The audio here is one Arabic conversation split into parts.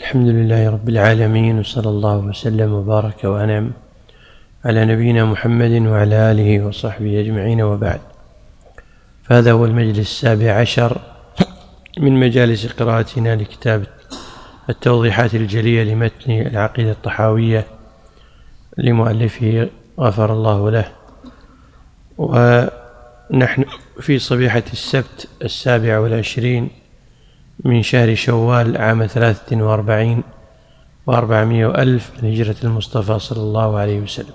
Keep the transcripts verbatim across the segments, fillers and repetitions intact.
الحمد لله رب العالمين، وصلى الله وسلم وبارك وأنعم على نبينا محمد وعلى آله وصحبه أجمعين، وبعد. فهذا هو المجلس السابع عشر من مجالس قراءتنا لكتاب التوضيحات الجلية لمتن العقيدة الطحاوية لمؤلفه غفر الله له. ونحن في صبيحة السبت السابع والعشرين من شهر شوال عام ثلاثة وأربعين وأربعمائة وألف من هجرة المصطفى صلى الله عليه وسلم.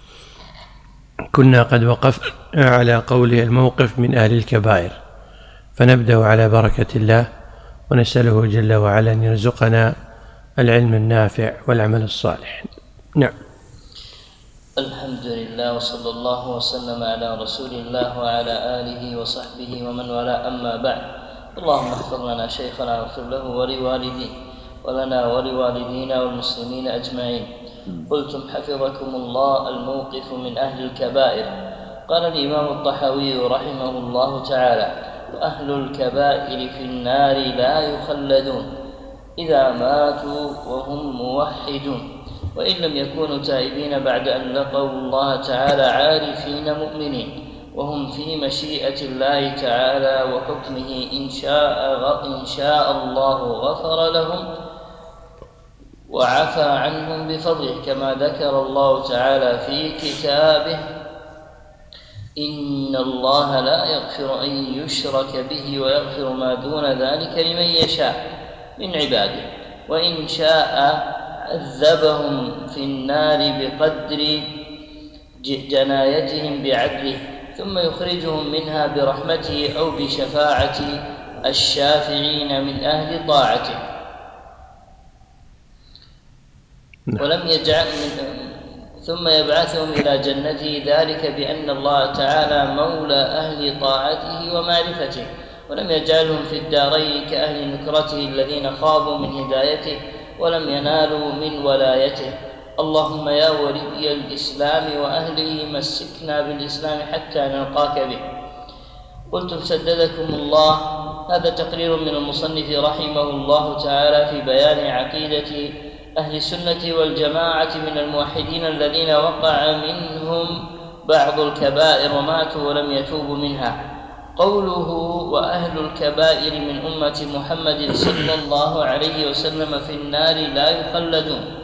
كنا قد وقفنا على قوله الموقف من أهل الكبائر، فنبدأ على بركة الله ونسأله جل وعلا أن يرزقنا العلم النافع والعمل الصالح. نعم. الحمد لله، وصلى الله وسلم على رسول الله وعلى آله وصحبه ومن والاه، أما بعد. اللهم اغفر لنا شيخنا واغفر له ولوالديه ولنا ولوالدينا والمسلمين أجمعين. قلتم حفظكم الله الموقف من أهل الكبائر. قال الإمام الطحاوي رحمه الله تعالى: وأهل الكبائر في النار لا يخلدون إذا ماتوا وهم موحدون، وإن لم يكونوا تائبين بعد أن لقوا الله تعالى عارفين مؤمنين، وهم في مشيئة الله تعالى وحكمه. إن شاء, إن شاء الله غفر لهم وعفى عنهم بفضله، كما ذكر الله تعالى في كتابه: إن الله لا يغفر أن يشرك به ويغفر ما دون ذلك لمن يشاء من عباده، وإن شاء عذبهم في النار بقدر جنايتهم بعدله، ثم يخرجهم منها برحمته أو بشفاعة الشافعين من أهل طاعته، ولم يجعل من ثم يبعثهم إلى جنته، ذلك بأن الله تعالى مولى أهل طاعته ومعرفته، ولم يجعلهم في الدارين كأهل نكرته الذين خابوا من هدايته ولم ينالوا من ولايته. اللهم يا ولي الإسلام وأهله مسكنا بالإسلام حتى نلقاك به. قلتم سددكم الله. هذا تقرير من المصنف رحمه الله تعالى في بيان عقيدة أهل السنة والجماعة من الموحدين الذين وقع منهم بعض الكبائر وماتوا ولم يتوبوا منها. قوله وأهل الكبائر من أمة محمد صلى الله عليه وسلم في النار لا يخلدون،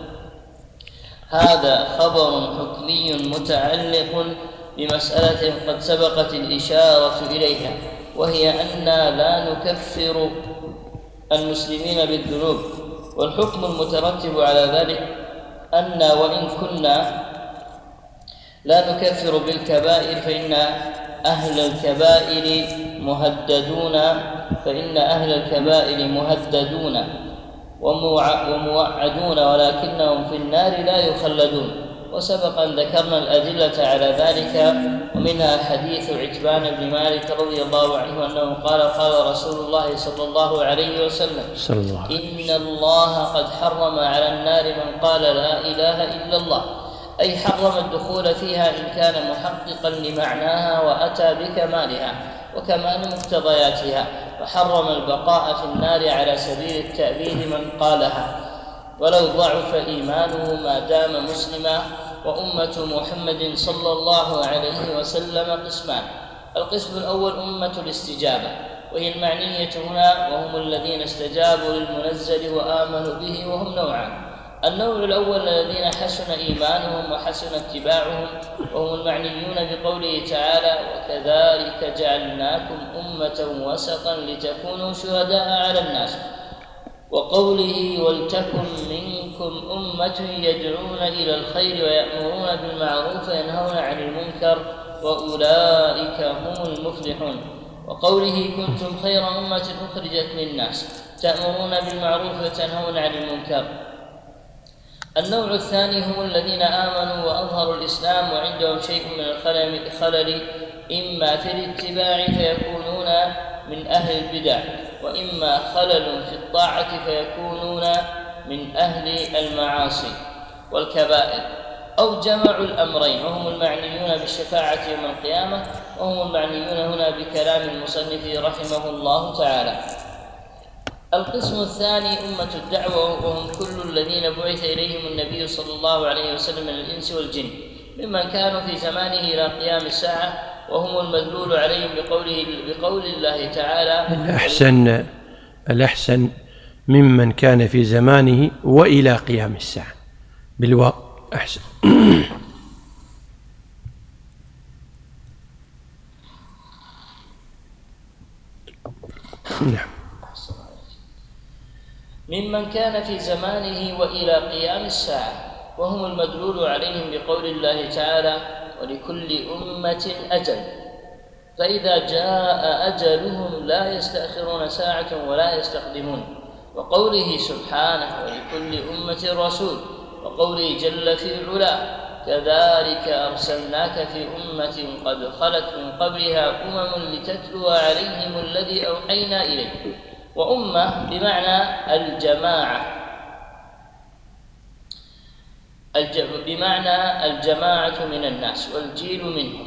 هذا خبر حكمي متعلق بمسألة قد سبقت الإشارة إليها، وهي أننا لا نكفر المسلمين بالذنوب، والحكم المترتب على ذلك أن وإن كنا لا نكفر بالكبائر فإن أهل الكبائر مهددون فإن أهل الكبائر مهددون وموعدون، ولكنهم في النار لا يخلدون. وسبق أن ذكرنا الأدلة على ذلك، ومنها حديث عتبان بن مالك رضي الله عنه أنه قال: قال رسول الله صلى الله عليه وسلم: إن الله قد حرم على النار من قال لا إله إلا الله، أي حرم الدخول فيها إن كان محققا لمعناها وأتى بكمالها وكمال مقتضياتها، وحرم البقاء في النار على سبيل التأبيد من قالها ولو ضعف إيمانه ما دام مسلما. وأمة محمد صلى الله عليه وسلم قسمان: القسم الأول أمة الاستجابة، وهي المعنية هنا، وهم الذين استجابوا للمنزل وآمنوا به، وهم نوعان: النوع الأول الذين حسن إيمانهم وحسن اتباعهم، وهم المعنيون بقوله تعالى: وكذلك جعلناكم أمة وسطا لتكونوا شهداء على الناس، وقوله: ولتكن منكم أمة يدعون إلى الخير ويأمرون بالمعروف وينهون عن المنكر وأولئك هم المفلحون، وقوله: كنتم خير أمة أخرجت للناس تأمرون بالمعروف وتنهون عن المنكر. النوع الثاني هم الذين آمنوا وأظهروا الإسلام وعندهم شيء من الخلل، إما في الاتباع فيكونون من أهل البدع، وإما خلل في الطاعة فيكونون من أهل المعاصي والكبائر، أو جمعوا الأمرين، وهم المعنيون بالشفاعة يوم القيامة، وهم المعنيون هنا بكلام المصنف رحمه الله تعالى. القسم الثاني أمة الدعوة، وهم كل الذين بعث إليهم النبي صلى الله عليه وسلم من الإنس والجن، ممن كانوا في زمانه إلى قيام الساعة، وهم المدلول عليهم بقوله بقول الله تعالى: الأحسن الأحسن ممن كان في زمانه وإلى قيام الساعة بالواو أحسن. نعم. ممن كان في زمانه وإلى قيام الساعة، وهم المدلول عليهم بقول الله تعالى: ولكل أمة أجل فإذا جاء أجلهم لا يستأخرون ساعة ولا يستقدمون، وقوله سبحانه: ولكل أمة رسول، وقوله جل في علاه: كذلك أرسلناك في أمة قد خلت من قبلها أمم لتتلو عليهم الذي أوحينا إليك. وأمة بمعنى الجماعة، بمعنى الجماعة من الناس والجيل منهم،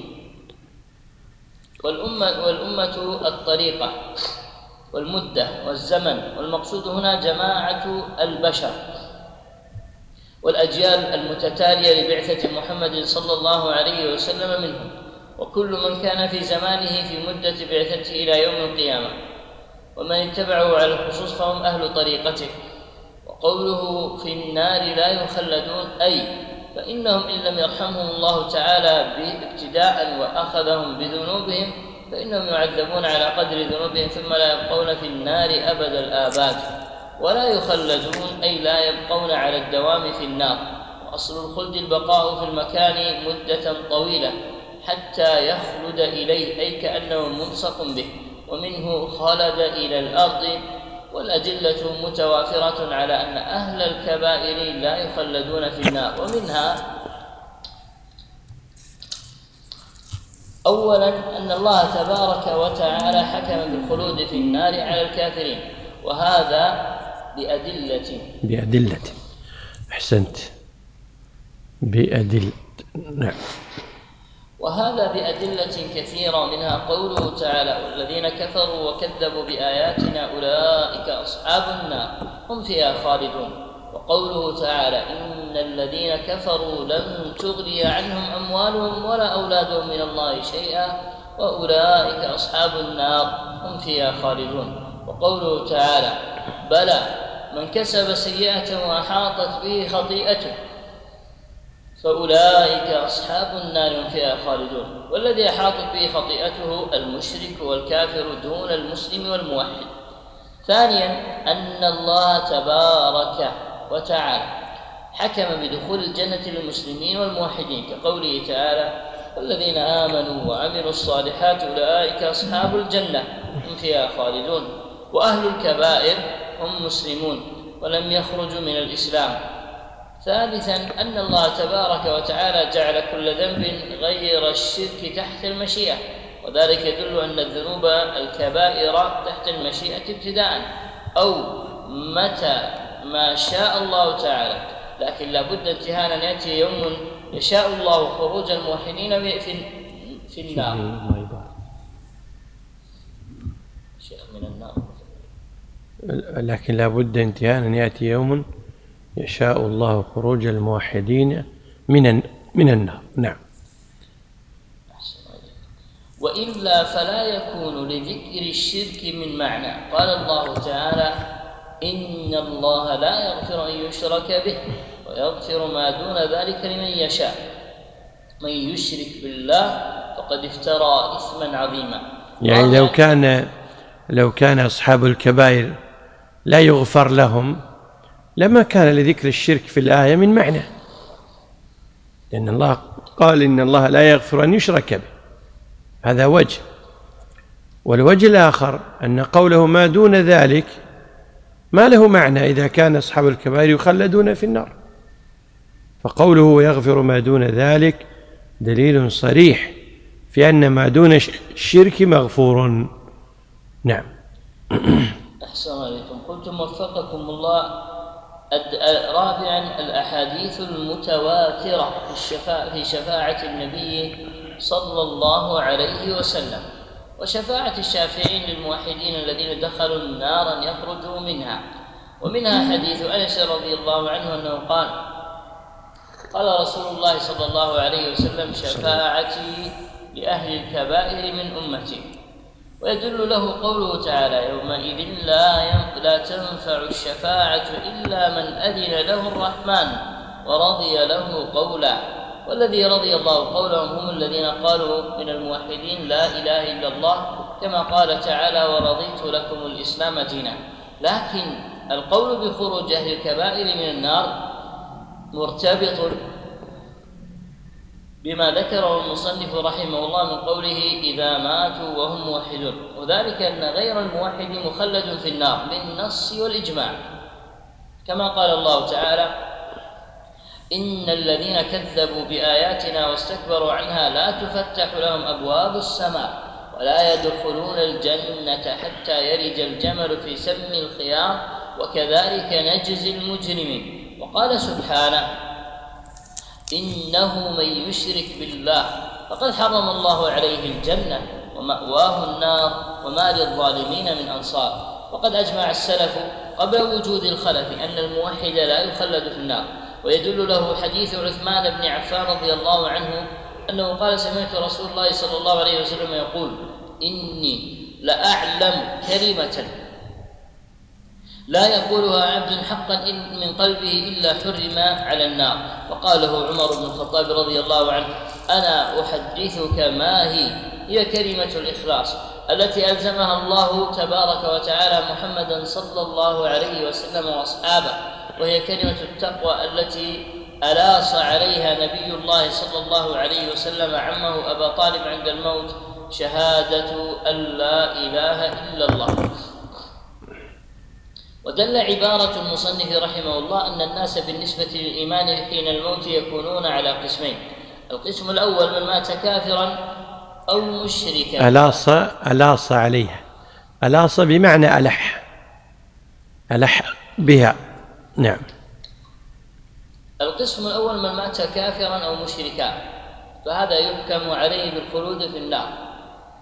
والأمة, والأمة الطريقة والمدة والزمن، والمقصود هنا جماعة البشر والأجيال المتتالية لبعثة محمد صلى الله عليه وسلم منهم، وكل من كان في زمانه في مدة بعثته إلى يوم القيامة، ومن اتبعه على الخصوص فهم أهل طريقته. وقوله في النار لا يخلدون، أي فإنهم إن لم يرحمهم الله تعالى ابتداء وأخذهم بذنوبهم فإنهم يعذبون على قدر ذنوبهم ثم لا يبقون في النار أبد الآباد، ولا يخلدون أي لا يبقون على الدوام في النار. وأصل الخلد البقاء في المكان مدة طويلة حتى يخلد إليه، أي كأنه ملصق به، ومنه خلد إلى الأرض. والأدلة متوافرة على أن أهل الكبائر لا يخلدون في النار. ومنها أولا أن الله تبارك وتعالى حكم بالخلود في النار على الكافرين، وهذا بأدلة بأدلة أحسنت بأدلة نعم. وهذا بأدلة كثيرة، منها قوله تعالى: والذين كفروا وكذبوا بآياتنا أولئك أصحاب النار هم فيها خالدون. وقوله تعالى: إن الذين كفروا لن تغني عنهم أموالهم ولا أولادهم من الله شيئا وأولئك أصحاب النار هم فيها خالدون. وقوله تعالى: بلى من كسب سيئة وأحاطت به خطيئته فأولئك أصحاب النار هم فيها خالدون. والذي أحاطت به خطيئته المشرك والكافر دون المسلم والموحد. ثانيا أن الله تبارك وتعالى حكم بدخول الجنة للمسلمين والموحدين، كقوله تعالى: والذين آمنوا وعملوا الصالحات أولئك أصحاب الجنة هم فيها خالدون. وأهل الكبائر هم مسلمون ولم يخرجوا من الإسلام. ثالثا أن الله تبارك وتعالى جعل كل ذنب غير الشرك تحت المشيئة، وذلك يدل أن الذنوب الكبائر تحت المشيئة ابتداء أو متى ما شاء الله تعالى، لكن لا بد انتهاء أن يأتي يوم يشاء الله خروج الموحدين في النار شيخ من النار، لكن لا بد انتهاء أن يأتي يوم يشاء الله خروج الموحدين من من النار. نعم. وإلا فلا يكون لذكر الشرك من معنى. قال الله تعالى: إن الله لا يغفر أن يشرك به ويغفر ما دون ذلك لمن يشاء، من يشرك بالله فقد افترى إثما عظيما. يعني لو كان لو كان أصحاب الكبائر لا يغفر لهم لما كان لذكر الشرك في الآية من معنى، لأن الله قال: إن الله لا يغفر أن يشرك به، هذا وجه. والوجه الآخر أن قوله ما دون ذلك ما له معنى إذا كان أصحاب الكبائر يخلدون في النار، فقوله ويغفر ما دون ذلك دليل صريح في أن ما دون الشرك مغفور. نعم. أحسن عليكم. قلتم وفقكم الله. رابعا الأحاديث المتواترة في, الشفاعة في شفاعة النبي صلى الله عليه وسلم، وشفاعة الشافعين للموحدين الذين دخلوا النار يخرجوا منها. ومنها حديث أنس رضي الله عنه أنه قال قال رسول الله صلى الله عليه وسلم: شفاعتي لأهل الكبائر من أمتي. ويدل له قوله تعالى: يومئذ لا لا تنفع الشفاعة إلا من أذن له الرحمن ورضي له قولا. والذي رضي الله قولهم هم الذين قالوا من الموحدين لا إله إلا الله، كما قال تعالى: ورضيت لكم الإسلام دينا. لكن القول بخروج أهل الكبائر من النار مرتبط بما ذكره المصنف رحمه الله من قوله: إذا ماتوا وهم موحدون، وذلك أن غير الموحد مخلد في النار بالنص والإجماع، كما قال الله تعالى: إن الذين كذبوا بآياتنا واستكبروا عنها لا تفتح لهم أبواب السماء ولا يدخلون الجنة حتى يلج الجمل في سم الخياط وكذلك نجزي المجرمين. وقال سبحانه: إنه من يشرك بالله فقد حرم الله عليه الجنة ومأواه النار وما للظالمين من أنصار. وقد أجمع السلف قبل وجود الخلف أن الموحد لا يخلد في النار. ويدل له حديث عثمان بن عفان رضي الله عنه أنه قال: سمعت رسول الله صلى الله عليه وسلم يقول: إني لأعلم كلمة لا يقولها عبد حقا من قلبه إلا حرم على النار. فقاله عمر بن الخطاب رضي الله عنه: أنا أحدثك ما هي هي كلمة الإخلاص التي ألزمها الله تبارك وتعالى محمدا صلى الله عليه وسلم وأصحابه، وهي كلمة التقوى التي ألاص عليها نبي الله صلى الله عليه وسلم عمه أبا طالب عند الموت: شهادة أن لا إله إلا الله. ودل عبارة المصنف رحمه الله أن الناس بالنسبة للإيمان حين الموت يكونون على قسمين: القسم الأول من مات كافرا أو مشركا. ألاص ألاص عليها، ألاص بمعنى ألح ألح بها. نعم. القسم الأول من مات كافرا أو مشركا، فهذا يحكم عليه بالخلود في النار.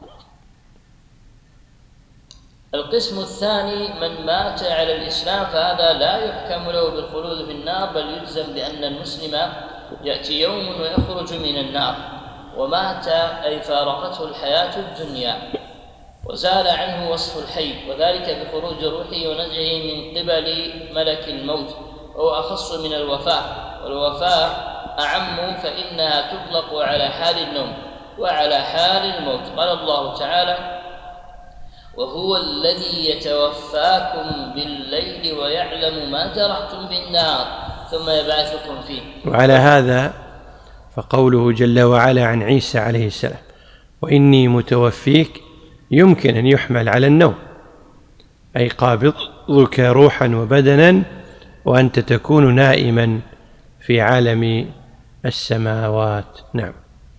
القسم الثاني من مات على الإسلام، فهذا لا يحكم له بالخلود في النار، بل يلزم بأن المسلم يأتي يوم ويخرج من النار. ومات أي فارقته الحياة الدنيا وزال عنه وصف الحي، وذلك بخروج روحه ونزعه من قبل ملك الموت، وهو أخص من الوفاة. والوفاة أعم، فإنها تطلق على حال النوم وعلى حال الموت. قال الله تعالى: وهو الذي يتوفاكم بالليل ويعلم ما جرحتم بالنهار ثم يبعثكم فيه. وعلى هذا فقوله جل وعلا عن عيسى عليه السلام: وإني متوفيك، يمكن أن يحمل على النوم، أي قابضك روحا وبدنا وأنت تكون نائما في عالم السماوات. نعم.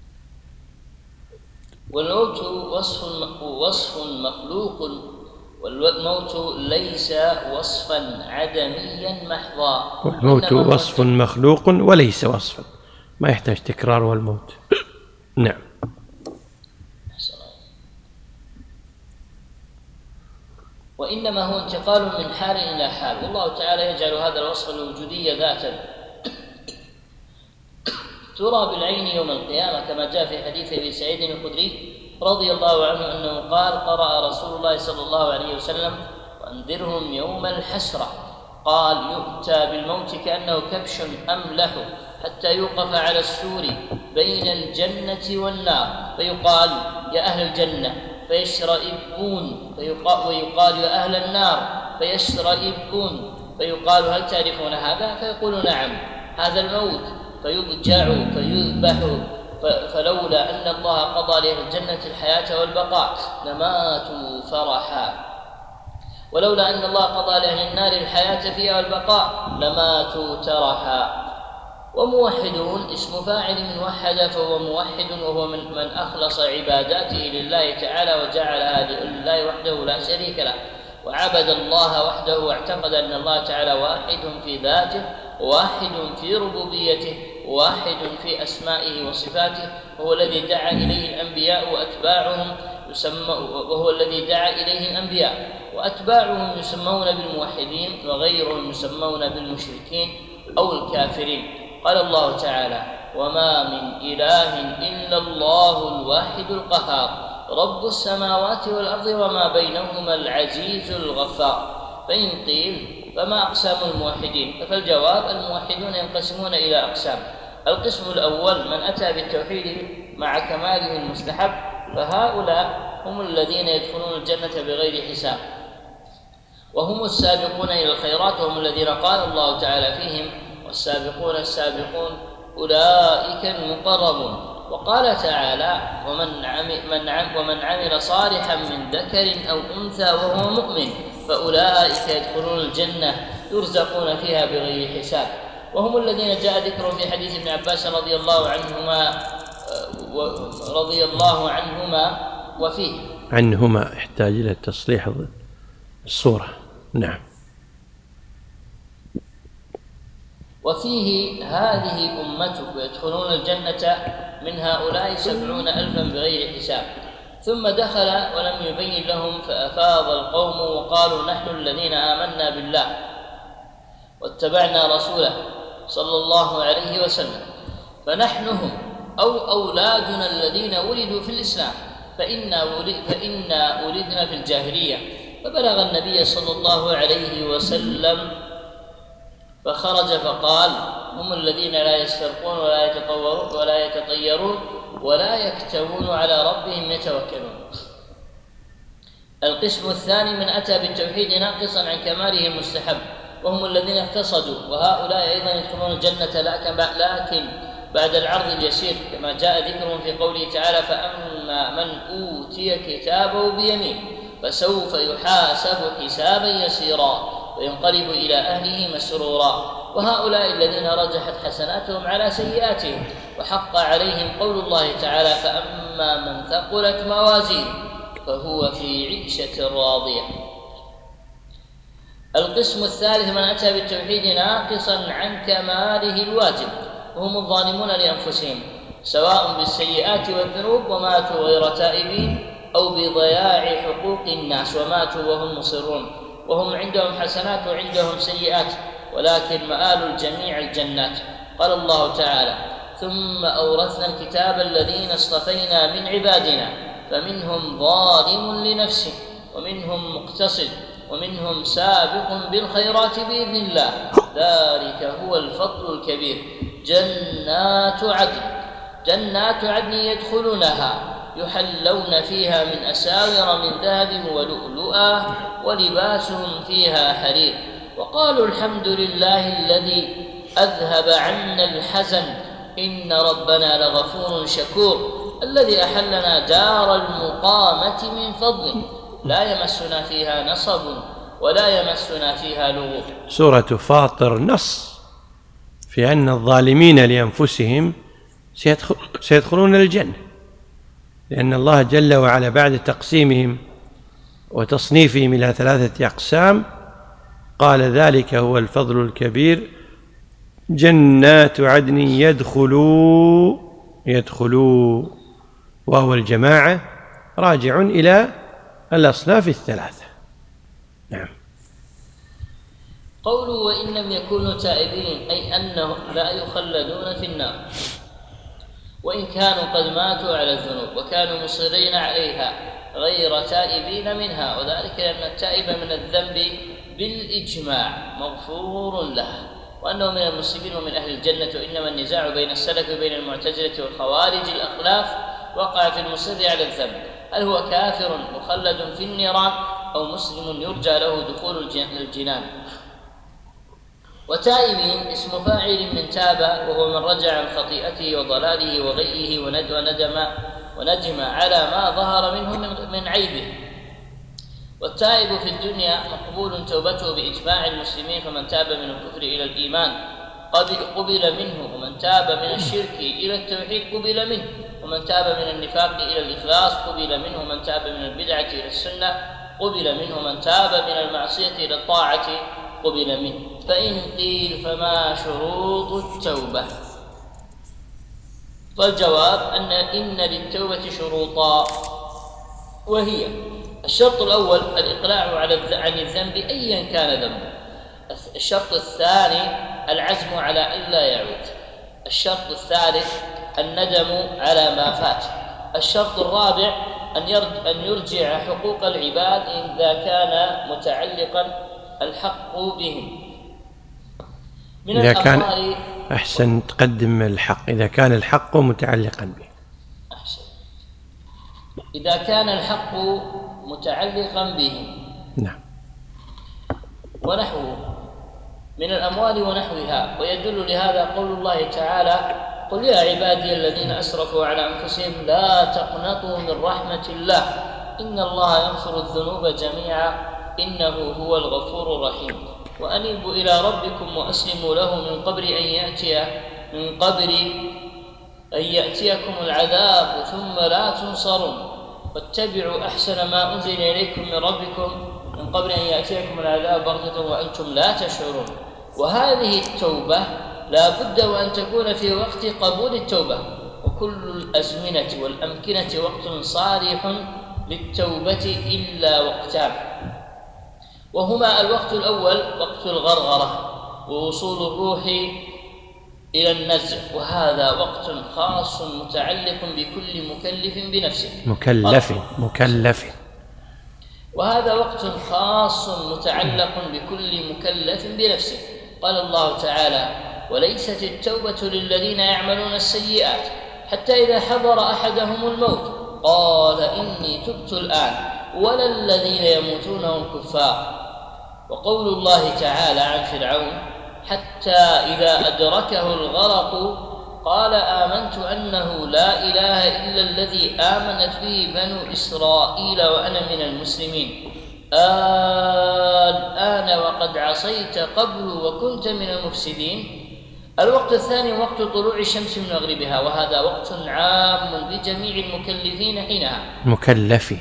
والموت وصف وصف مخلوق، والموت ليس وصفا عدميا محضا. والموت وصف مخلوق وليس وصفا، ما يحتاج تكرار. والموت نعم. وإنما هو انتقال من حال إلى حال، والله تعالى يجعل هذا الوصف الوجودي ذاتا ترى بالعين يوم القيامة، كما جاء في حديث أبي سعيد الخدري رضي الله عنه أنه قال: قرأ رسول الله صلى الله عليه وسلم: وأنذرهم يوم الحسرة. قال: يؤتى بالموت كأنه كبش أملح حتى يوقف على السور بين الجنة والنار، فيقال: يا أهل الجنة، فيشرئبون، ويقال: يا أهل النار، فيشرئبون، فيقال: هل تعرفون هذا؟ فيقول: نعم، هذا الموت. فيضجع فيذبح، فلولا أن الله قضى لأهل الجنة الحياة والبقاء لماتوا فرحا، ولولا أن الله قضى لأهل النار الحياة فيها والبقاء لماتوا ترحا. وموحدون اسم فاعل من وحد، فهو موحد، وهو من, من أخلص عباداته لله تعالى وجعلها لله وحده لا شريك له، وعبد الله وحده، واعتقد أن الله تعالى واحد في ذاته، واحد في ربوبيته، واحد في أسمائه وصفاته، وهو الذي دعا إليه الأنبياء وأتباعهم يسمى وهو الذي دعا إليه الأنبياء، وأتباعهم يسمون بالموحدين وغيرهم يسمون بالمشركين أو الكافرين. قال الله تعالى: وما من إله إلا الله الواحد القهار رب السماوات والأرض وما بينهما العزيز الغفار. فإن قيل فما أقسام الموحدين؟ فالجواب: الموحدون ينقسمون إلى أقسام. القسم الأول من أتى بالتوحيد مع كماله المستحب، فهؤلاء هم الذين يدخلون الجنة بغير حساب، وهم السابقون إلى الخيرات، وهم الذين قال الله تعالى فيهم: والسابقون السابقون أولئك المقربون. وقال تعالى: ومن عمل, من عمل, ومن عمل صالحا من ذكر أو أنثى وهو مؤمن فأولئك يدخلون الجنة يرزقون فيها بغير حساب. وهم الذين جاء ذكرهم في حديث ابن عباس رضي الله عنهما رضي الله عنهما وفيه عنهما يحتاج إلى تصليح الصورة. نعم. وفيه: هذه أمتك يدخلون الجنة من هؤلاء سبعون ألفا بغير حساب. ثم دخل ولم يبين لهم، فأفاض القوم وقالوا: نحن الذين آمنا بالله واتبعنا رسوله صلى الله عليه وسلم، فنحن هم أو أولادنا الذين ولدوا في الإسلام، فإنا فإنا ولدنا في الجاهلية. فبلغ النبي صلى الله عليه وسلم فخرج فقال: هم الذين لا يسترقون ولا يتطورون ولا يتطيرون ولا يكتوون على ربهم يتوكلون. القسم الثاني من أتى بالتوحيد ناقصا عن كماله المستحب، وهم الذين اقتصدوا، وهؤلاء أيضا يدخلون الجنة لكن بعد العرض اليسير، كما جاء ذكرهم في قوله تعالى: فأما من أوتي كتابه بيمينه فسوف يحاسب حسابا يسيرا وينقلب إلى أهله مسرورا. وهؤلاء الذين رجحت حسناتهم على سيئاتهم، وحق عليهم قول الله تعالى: فأما من ثقلت موازينه فهو في عيشة راضية. القسم الثالث من أتى بالتوحيد ناقصا عن كماله الواجب، وهم الظالمون لأنفسهم، سواء بالسيئات والذنوب وماتوا غير تائبين، أو بضياع حقوق الناس وماتوا وهم مصرون، وهم عندهم حسنات وعندهم سيئات، ولكن مآل الجميع الجنات. قال الله تعالى: ثم أورثنا الكتاب الذين اصطفينا من عبادنا فمنهم ظالم لنفسه ومنهم مقتصد ومنهم سابق بالخيرات بإذن الله، ذلك هو الفضل الكبير. جنات عدن جنات عدن يدخلونها يحلون فيها من أساور من ذهب ولؤلؤا ولباسهم فيها حرير. وقالوا: الحمد لله الذي أذهب عنا الحزن إن ربنا لغفور شكور، الذي أحلنا دار المقامة من فضله لا يمسنا فيها نصب ولا يمسنا فيها لغوب. سورة فاطر نص في أن الظالمين لأنفسهم سيدخلون الجنة، لأن الله جل وعلا بعد تقسيمهم وتصنيفهم إلى ثلاثة أقسام قال: ذلك هو الفضل الكبير. جنات عدن يدخلوا يدخلوا وهو الجماعة راجع إلى الأصناف الثلاثة. نعم. قولوا: وإن لم يكونوا تائبين، أي أنهم لا يخلدون في النار وإن كانوا قد ماتوا على الذنوب وكانوا مصرين عليها غير تائبين منها، وذلك لأن التائب من الذنب بالإجماع مغفور له، وأنه من المسلمين ومن أهل الجنة. وإنما النزاع بين السلف وبين المعتزلة والخوارج الأخلاف وقع في المصر على الذنب، هل هو كافر مخلد في النيران أو مسلم يرجى له دخول الجنان. وتائبين اسم فاعل من تاب، وهو من رجع عن خطيئته وضلاله وغيه وندم وندم على ما ظهر منه من عيبه. والتائب في الدنيا مقبول توبته بإجماع المسلمين، فمن تاب من الكفر إلى الإيمان قبل منه، ومن تاب من الشرك إلى التوحيد قبل منه، ومن تاب من النفاق إلى الإخلاص قبل منه، ومن تاب من البدعة إلى السنة قبل منه، ومن تاب من المعصية إلى الطاعة قبل منه. فإن قيل فما شروط التوبة؟ فالجواب أن إن للتوبة شروطا، وهي: الشرط الأول الإقلاع عن الذنب أيا كان ذنبه. الشرط الثاني العزم على ألا يعود. الشرط الثالث الندم على ما فات. الشرط الرابع أن يرجع حقوق العباد إذا كان متعلقا الحق بهم. من إذا كان أحسن تقدم الحق، إذا كان الحق متعلقا به. أحسن. إذا كان الحق متعلقا به. نعم. ونحوه من الأموال ونحوها. ويدل لهذا قول الله تعالى: قل يا عبادي الذين أسرفوا على أنفسهم لا تقنطوا من رحمة الله إن الله يغفر الذنوب جميعا إنه هو الغفور الرحيم وأنيبوا إلى ربكم وأسلموا له من قبل أن يأتي من قبل أن يأتيكم العذاب ثم لا تنصرون واتبعوا أحسن ما أنزل إليكم من ربكم من قبل أن يأتيكم العذاب بغتة وأنتم لا تشعرون. وهذه التوبة لا بد وأن تكون في وقت قبول التوبة، وكل الأزمنة والأمكنة وقت صالح للتوبة إلا وقتان، وهما: الوقت الأول وقت الغرغرة ووصول الروح إلى النزع، وهذا وقت خاص متعلق بكل مكلف بنفسه مكلف مكلف وهذا وقت خاص متعلق بكل مكلف بنفسه. قال الله تعالى: وليست التوبة للذين يعملون السيئات حتى إذا حضر أحدهم الموت قال إني تبت الآن ولا الذين يموتون هم كفار. وقول الله تعالى عن فرعون: حتى إذا أدركه الغرق قال آمنت أنه لا إله إلا الذي آمنت به بنو إسرائيل وأنا من المسلمين الآن وقد عصيت قبل وكنت من المفسدين. الوقت الثاني وقت طلوع الشمس من مغربها، وهذا وقت عام بجميع المكلفين حينها مكلف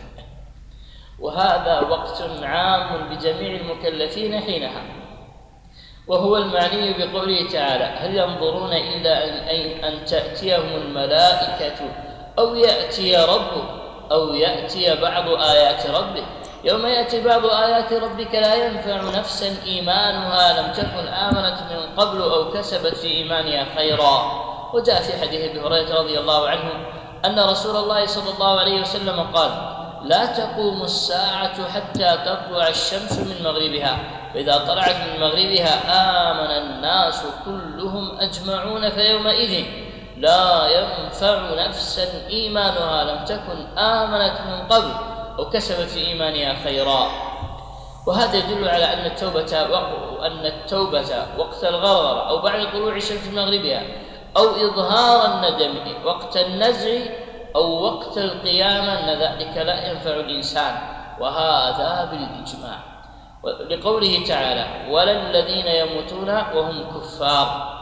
وهذا وقت عام بجميع المكلفين حينها وهو المعني بقوله تعالى: هل ينظرون إلا أن, أن تأتيهم الملائكة أو يأتي ربك أو يأتي بعض آيات ربك يوم يأتي بعض آيات ربك لا ينفع نفسا إيمانها لم تكن آمنت من قبل أو كسبت في إيمانها خيرا. وجاء في حديث أبي هريرة رضي الله عنه أن رسول الله صلى الله عليه وسلم قال: لا تقوم الساعة حتى تطلع الشمس من مغربها، فإذا طلعت من مغربها آمن الناس كلهم أجمعون فيومئذ لا ينفع نفسا إيمانها لم تكن آمنت من قبل أو كسبت في إيمانها خيرا. وهذا يدل على أن التوبة وأن التوبة وقت الغرغرة أو بعد طلوع الشمس من مغربها أو إظهار الندم وقت النزع أو وقت القيامة أن ذلك لا ينفع الإنسان، وهذا بالإجماع، لقوله تعالى: ولا الذين يموتون وهم كفار.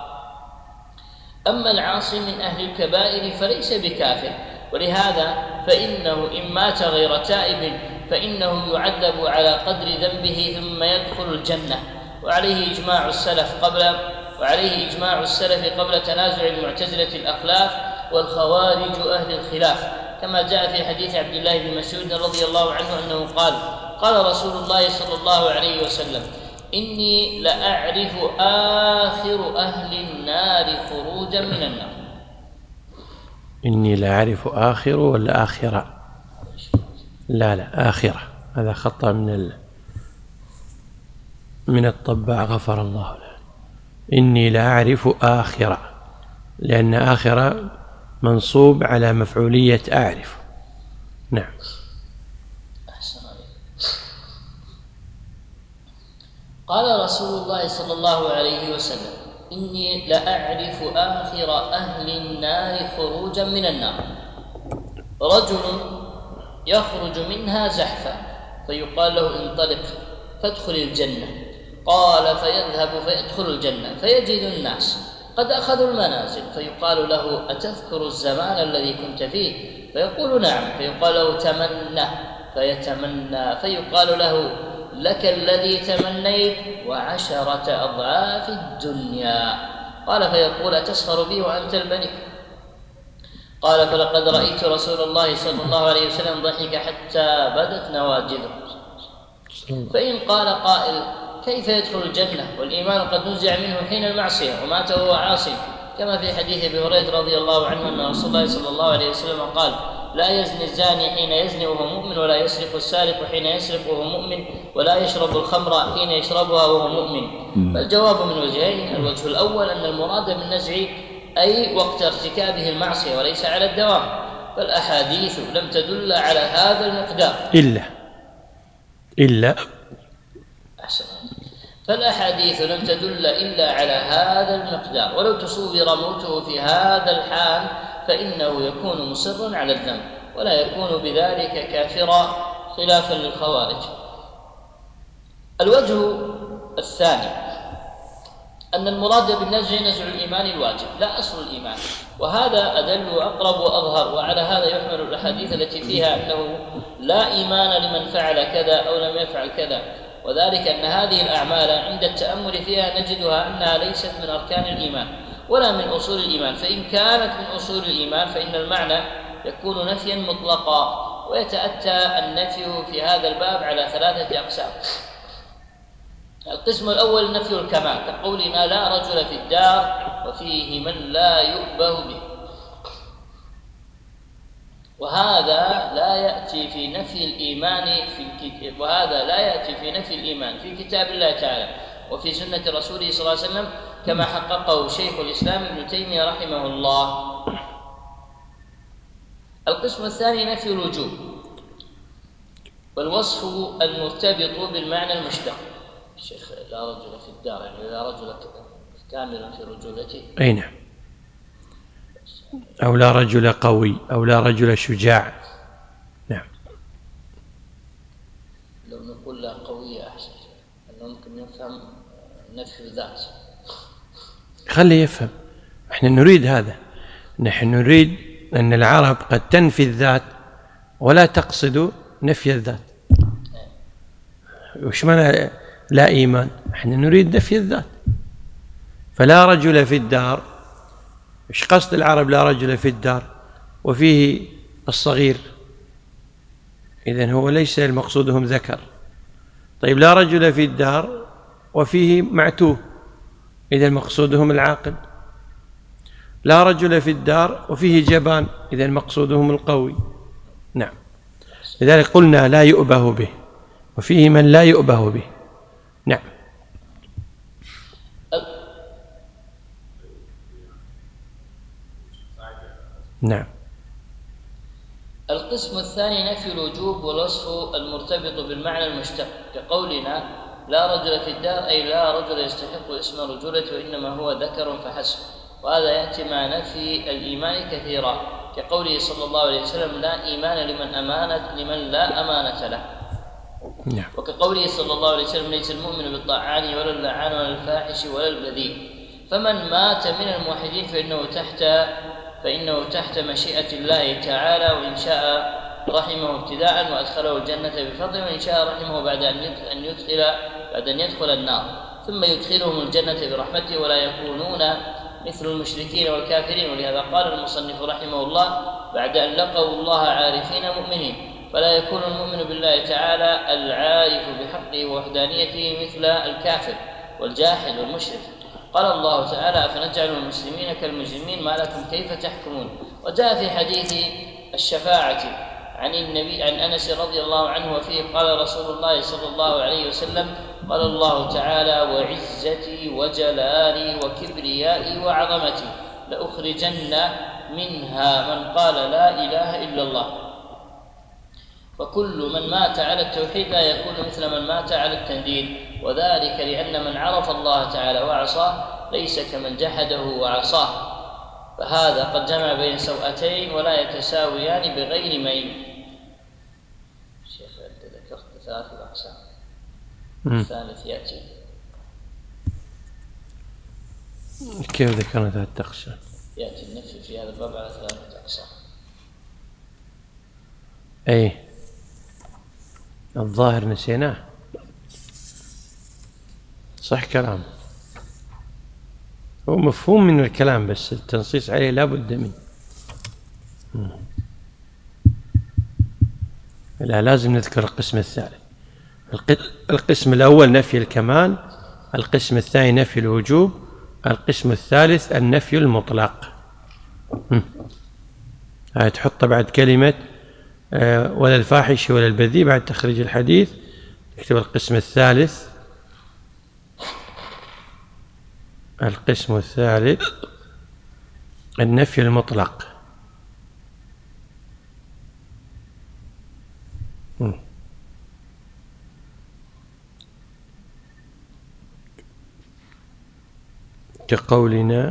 أما العاصي من أهل الكبائر فليس بكافر، ولهذا فإنه إن مات غير تائب فإنه يعذب على قدر ذنبه ثم يدخل الجنة. وعليه إجماع السلف قبل وعليه إجماع السلف قبل تنازع المعتزلة الأخلاف والخوارج أهل الخلاف، كما جاء في حديث عبد الله بن مسعود رضي الله عنه أنه قال: قال رسول الله صلى الله عليه وسلم: إني لأعرف آخر أهل النار خروجا من النار. إني لأعرف آخر ولا آخرة؟ لا لا آخرة، هذا خطأ من ال... من الطباع غفر الله له. إني لأعرف آخرة، لأن آخرة منصوب على مفعولية أعرف. نعم. قال رسول الله صلى الله عليه وسلم: إني لأعرف آخر أهل النار خروجا من النار، رجل يخرج منها زحفا فيقال له: انطلق فادخل الجنة. قال فيذهب فيدخل الجنة فيجد الناس قد أخذوا المنازل فيقال له: أتذكر الزمان الذي كنت فيه؟ فيقول: نعم. فيقال له: تمنى. فيتمنى فيقال له: لك الذي تمنيت وعشرة أضعاف الدنيا. قال فيقول: أتسخر بي وأنت الملك؟ قال فلقد رأيت رسول الله صلى الله عليه وسلم ضحك حتى بدت نواجذه. فإن قال قائل كيف يدخل الجنة والإيمان قد نزع منه حين المعصية ومات وهو عاصي، كما في حديث أبي هريرة رضي الله عنه أن رسول الله صلى الله عليه وسلم قال لا يزني الزاني حين يزني وهو مؤمن، ولا يسرق السارق حين يسرق وهو مؤمن، ولا يشرب الخمر حين يشربها وهو مؤمن. فالجواب من وجهين: الوجه الأول أن المراد بالنزع أي وقت ارتكابه المعصية وليس على الدوام، فالأحاديث لم تدل على هذا المقدار إلا إلا أحسن فالأحاديث لم تدل إلا على هذا المقدار، ولو تصور موته في هذا الحال فإنه يكون مصرا على الذنب ولا يكون بذلك كافرا خلافا للخوارج. الوجه الثاني أن المراد بالنزع نزع الإيمان الواجب لا أصل الإيمان، وهذا أدل وأقرب وأظهر. وعلى هذا يحمل الأحاديث التي فيها أنه لا إيمان لمن فعل كذا أو لم يفعل كذا، وذلك أن هذه الأعمال عند التأمل فيها نجدها أنها ليست من أركان الإيمان ولا من أصول الإيمان، فإن كانت من أصول الإيمان فإن المعنى يكون نفيا مطلقا. ويتأتى النفي في هذا الباب على ثلاثة أقسام. القسم الأول نفي الكمال، كقولنا لا رجل في الدار وفيه من لا يؤبه به، وهذا لا يأتي في نفي الإيمان في الكتاب، وهذا لا يأتي في نفي الإيمان في كتاب الله تعالى وفي سنة رسوله صلى الله عليه وسلم، كما حققه شيخ الإسلام ابن تيمية رحمه الله. القسم الثاني نفي الوجوب، والوصف المرتبط بالمعنى المشتق. الشيخ لا رجل في الدار يعني لا رجل كاملا في رجولته، أي نعم، أو لا رجل قوي أو لا رجل شجاع. نعم. لو نقول لا قوية أحسن، أنه ممكن يفهم نفي الذات. خلي يفهم، احنا نريد هذا، نحن نريد أن العرب قد تنفي الذات ولا تقصد نفي الذات. وش معنى لا إيمان؟ احنا نريد نفي الذات. فلا رجل في الدار، ايش قصد العرب لا رجل في الدار وفيه الصغير؟ إذن هو ليس المقصودهم ذكر. طيب لا رجل في الدار وفيه معتوه، إذن مقصودهم العاقل. لا رجل في الدار وفيه جبان، إذن مقصودهم القوي. نعم، لذلك قلنا لا يؤبه به، وفيه من لا يؤبه به. نعم. نعم. القسم الثاني نفي الوجوب والوصف المرتبط بالمعنى المشتق، كقولنا لا رجل في الدار أي لا رجل يستحق اسم رجولته وإنما هو ذكر فحسب، وهذا يأتي مع نفي الإيمان كثيرا، كقوله صلى الله عليه وسلم لا إيمان لمن أمانة لمن لا أمانة له. نعم. وكقوله صلى الله عليه وسلم ليس المؤمن بالطاعان ولا اللعان ولا الفاحش ولا البذيء. فمن مات من الموحدين فإنه تحت فإنه تحت مشيئة الله تعالى، وإن شاء رحمه ابتداء وأدخله الجنة بفضله، وإن شاء رحمه بعد أن يدخل بعد أن يدخل النار ثم يدخلهم الجنة برحمته، ولا يكونون مثل المشركين والكافرين. ولهذا قال المصنف رحمه الله بعد أن لقوا الله عارفين مؤمنين: فلا يكون المؤمن بالله تعالى العارف بحقه ووحدانيته مثل الكافر والجاحد والمشرك. قال الله تعالى: أفنجعل المسلمين كالمجرمين ما لكم كيف تحكمون. وجاء في حديث الشفاعة عن النبي عن أنس رضي الله عنه وفيه قال رسول الله صلى الله عليه وسلم: قال الله تعالى: وعزتي وجلالي وكبريائي وعظمتي لأخرجن منها من قال لا إله إلا الله. وكل من مات على التوحيد لا يكون مثل من مات على التنديد، وذلك لأن من عرف الله تعالى وعصاه ليس كمن جحده وعصاه، فهذا قد جمع بين سوءتين ولا يتساويان بغير ميل. الشيخ أنت ذكرت ثلاث أقسام، الثالث يأتي. كيف ذكرنا ثلاث أقسام؟ يأتي النفي في هذا الباب على ثلاثة أقسام. أي الظاهر نسيناه، صح كلام، هو مفهوم من الكلام بس التنصيص عليه لا بد منه. لا، لازم نذكر القسم الثالث. القسم الأول نفي الكمال، القسم الثاني نفي الوجوب، القسم الثالث النفي المطلق. هاي تحط بعد كلمة ولا الفاحش ولا البذيء بعد تخريج الحديث، تكتب القسم الثالث. القسم الثالث النفي المطلق. كقولنا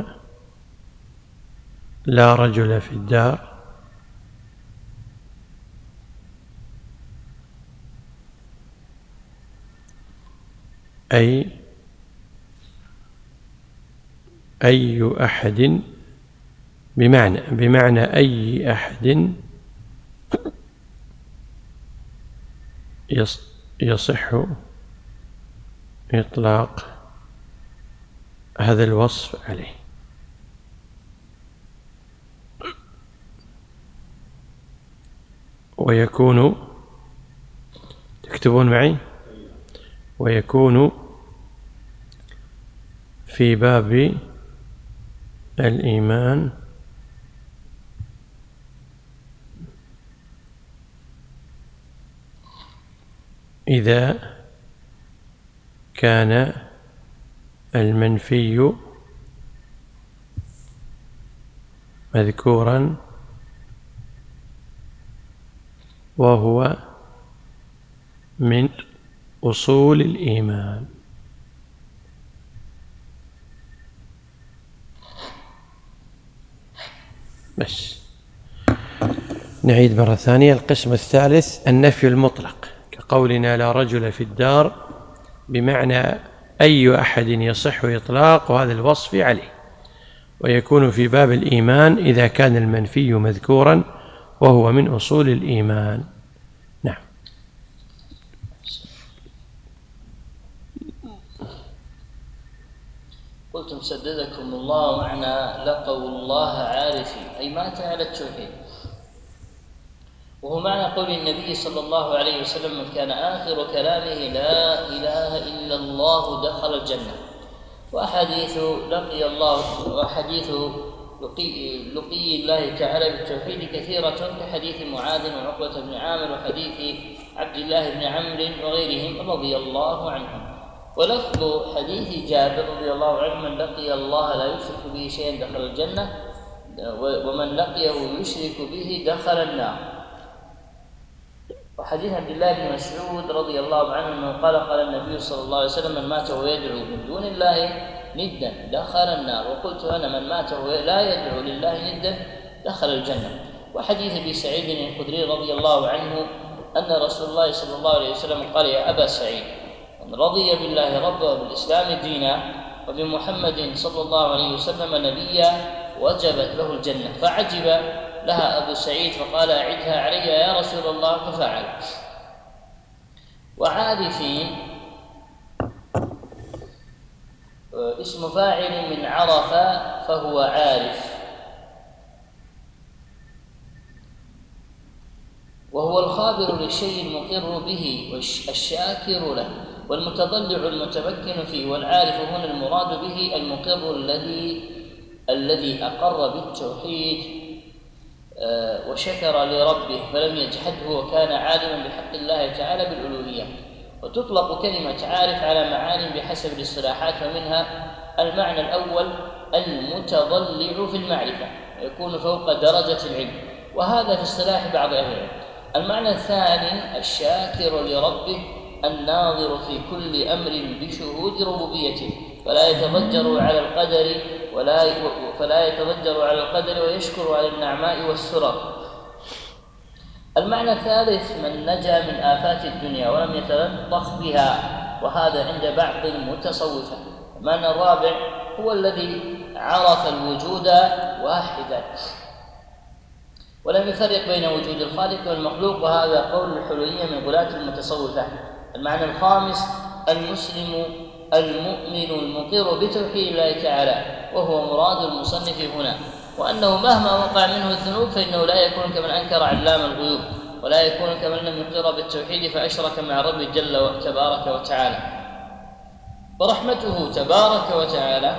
لا رجل في الدار، أي أي أحد، بمعنى بمعنى أي أحد يصح إطلاق هذا الوصف عليه. ويكون، تكتبون معي، ويكون في باب الإيمان إذا كان المنفي مذكورا وهو من أصول الإيمان. بس نعيد مرة ثانية. القسم الثالث النفي المطلق، كقولنا لا رجل في الدار، بمعنى أي أحد يصح إطلاق هذا الوصف عليه. ويكون في باب الإيمان إذا كان المنفي مذكورا وهو من أصول الإيمان. نعم. قلتم سددكم الله معنى لقوا الله عارفين، أي مات على التوحيد، وهو معنى قول النبي صلى الله عليه وسلم من كان آخر كلامه لا إله إلا الله دخل الجنة. وأحاديث لقي الله وحديث لقي, لقي الله تعالى بالتوحيد كثيرة، كحديث معاذ وعقبة بن عامر وحديث عبد الله بن عمرو وغيرهم رضي الله عنهم. ولفظ حديث جابر رضي الله عنه من لقي الله لا يشرك به شيئا دخل الجنة، ومن لقيه يشرك به دخل النار. وحديث عبد الله بن مسعود رضي الله عنه انه قال قال النبي صلى الله عليه وسلم من مات ويدعو من دون الله ندا دخل النار. وقلت انا من مات لا يدعو لله ندا دخل الجنه. وحديث ابي سعيد الخدري رضي الله عنه ان رسول الله صلى الله عليه وسلم قال يا ابا سعيد من رضي بالله ربا وبالاسلام دينا وبمحمد صلى الله عليه وسلم نبيا وجبت له الجنه. فعجب لها أبو سعيد فقال أعدها علي يا رسول الله، ففعل. وعارفين اسم فاعل من عرف فهو عارف، وهو الخابر للشيء المقر به والشاكر له والمتضلع المتمكن فيه. والعارف هنا المراد به المقر الذي الذي أقر بالتوحيد وشكر لربه فلم يجحده وكان عالما بحق الله تعالى بالألوهية. وتطلق كلمة عارف على معان بحسب الاصطلاحات، ومنها المعنى الأول المتضلع في المعرفة يكون فوق درجة العلم، وهذا في اصطلاح بعض أهل العلم. المعنى الثاني الشاكر لربه الناظر في كل أمر بشهود ربوبيته فلا يتضجر على القدر ولا فلا يتضجر على القدر ويشكر على النعماء والسرر. المعنى الثالث من نجا من آفات الدنيا ولم يتلطخ بها، وهذا عند بعض المتصوفة. المعنى الرابع هو الذي عرف الوجود واحدا ولم يفرق بين وجود الخالق والمخلوق، وهذا قول الحلولية من غلاة المتصوفة. المعنى الخامس المسلم المؤمن المقر بتوحيد الله تعالى، وهو مراد المصنف هنا. وأنه مهما وقع منه الذنوب فإنه لا يكون كمن أنكر علام الغيوب، ولا يكون كمن لم يقر بالتوحيد فأشرك مع ربه جل تبارك وتعالى. ورحمته تبارك وتعالى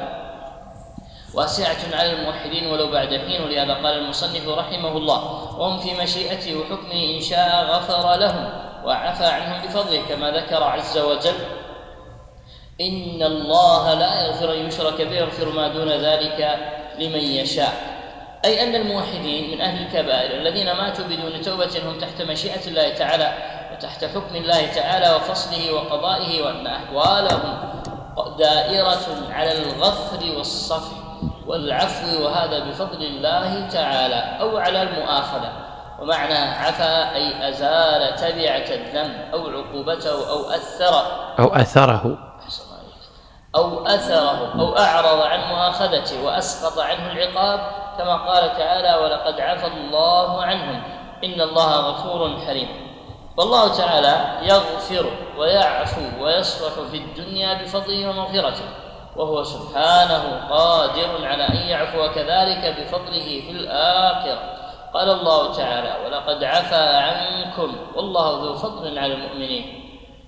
واسعة على الموحدين ولو بعد حين، ولهذا قال المصنف رحمه الله: وهم في مشيئته وحكمه إن شاء غفر لهم وعفى عنهم بفضله، كما ذكر عز وجل: إن الله لا يغفر أن يشرك به ويغفر ما دون ذلك لمن يشاء. أي أن الموحدين من أهل الكبائر الذين ماتوا بدون توبة هم تحت مشيئة الله تعالى وتحت حكم الله تعالى وفصله وقضائه، وأن أحوالهم دائرة على الغفر والصفح والعفو، وهذا بفضل الله تعالى، أو على المؤاخذة. ومعنى عفا أي أزال تبعة الذنب أو عقوبته أو أثر أو أثره أو أثره أو أعرض عن مؤاخذته وأسقط عنه العقاب، كما قال تعالى: ولقد عفى الله عنهم إن الله غفور حليم. والله تعالى يغفر ويعفو ويصفح في الدنيا بفضله ومغفرته، وهو سبحانه قادر على أن يعفو كذلك بفضله في الآخرة. قال الله تعالى: ولقد عفا عنكم والله ذو فضل على المؤمنين.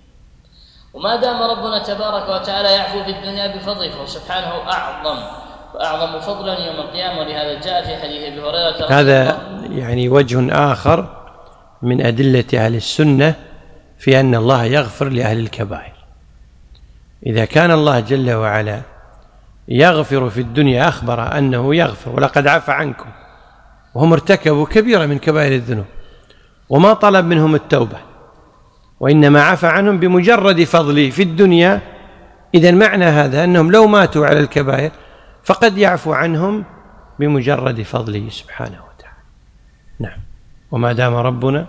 وما دام ربنا تبارك وتعالى يعفو في الدنيا بفضله فهو سبحانه أعظم وأعظم فضلا يوم القيامة، ولهذا جاء في حديث أبي هريرة: هذا يعني وجه آخر من أدلة أهل السنة في أن الله يغفر لأهل الكبائر. إذا كان الله جل وعلا يغفر في الدنيا، أخبر أنه يغفر ولقد عفى عنكم، وهم ارتكبوا كبيرة من كبائر الذنوب وما طلب منهم التوبة، وإنما عفى عنهم بمجرد فضله في الدنيا. إذن معنى هذا أنهم لو ماتوا على الكبائر فقد يعفو عنهم بمجرد فضله سبحانه وتعالى. نعم. وما دام ربنا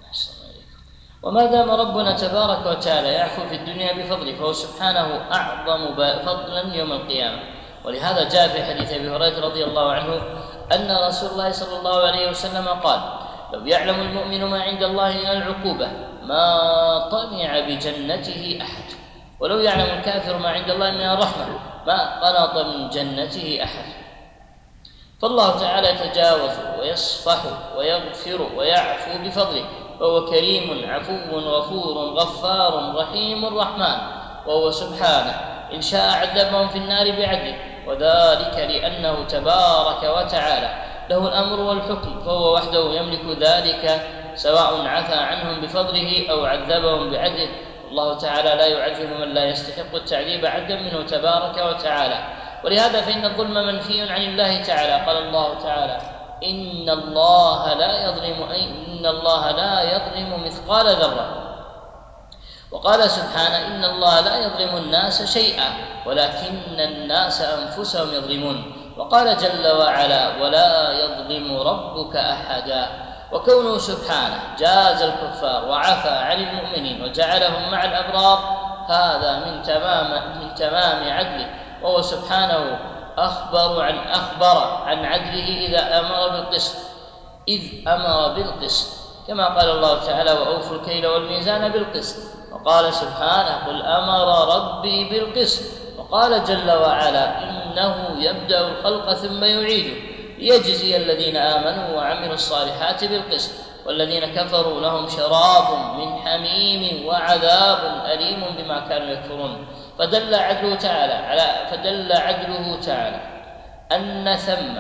وما دام ربنا تبارك وتعالى يعفو في الدنيا بفضله فهو سبحانه أعظم فضلا يوم القيامة. ولهذا جاء في حديث أبي هريرة رضي الله عنه أن رسول الله صلى الله عليه وسلم قال: لو يعلم المؤمن ما عند الله من العقوبة ما طمع بجنته أحد، ولو يعلم الكافر ما عند الله من الرحمة ما قنط من جنته أحد. فالله تعالى يتجاوز ويصفح ويغفر ويعفو بفضله، فهو كريم عفو غفور غفار رحيم رحمن، وهو سبحانه إن شاء عذبهم في النار بعدله، وذلك لأنه تبارك وتعالى له الأمر والحكم، فهو وحده يملك ذلك، سواء عفى عنهم بفضله أو عذبهم بعدله. الله تعالى لا يعذب من لا يستحق التعذيب عدلا منه تبارك وتعالى. ولهذا فإن الظلم منفي عن الله تعالى. قال الله تعالى: إن الله لا يظلم إن الله لا يظلم مثقال ذرة. وقال سبحانه: إن الله لا يظلم الناس شيئا ولكن الناس أنفسهم يظلمون. وقال جل وعلا: ولا يظلم ربك أحدا. وكونه سبحانه جاز الكفار وعفى عن المؤمنين وجعلهم مع الأبرار هذا من تمام من تمام عدله، وهو سبحانه أخبر عن أخبر عن عدله إذا أمر بالقسط إذ أمر بالقسط كما قال الله تعالى: وأوفوا الكيل والميزان بالقسط. وقال سبحانه: قل أمر ربي بالقسط. وقال جل وعلا: إنه يبدأ الخلق ثم يعيده ليجزي الذين آمنوا وعملوا الصالحات بالقسط والذين كفروا لهم شراب من حميم وعذاب أليم بما كانوا يكفرون. فدل عدله تعالى على فدل عدله تعالى أن ثم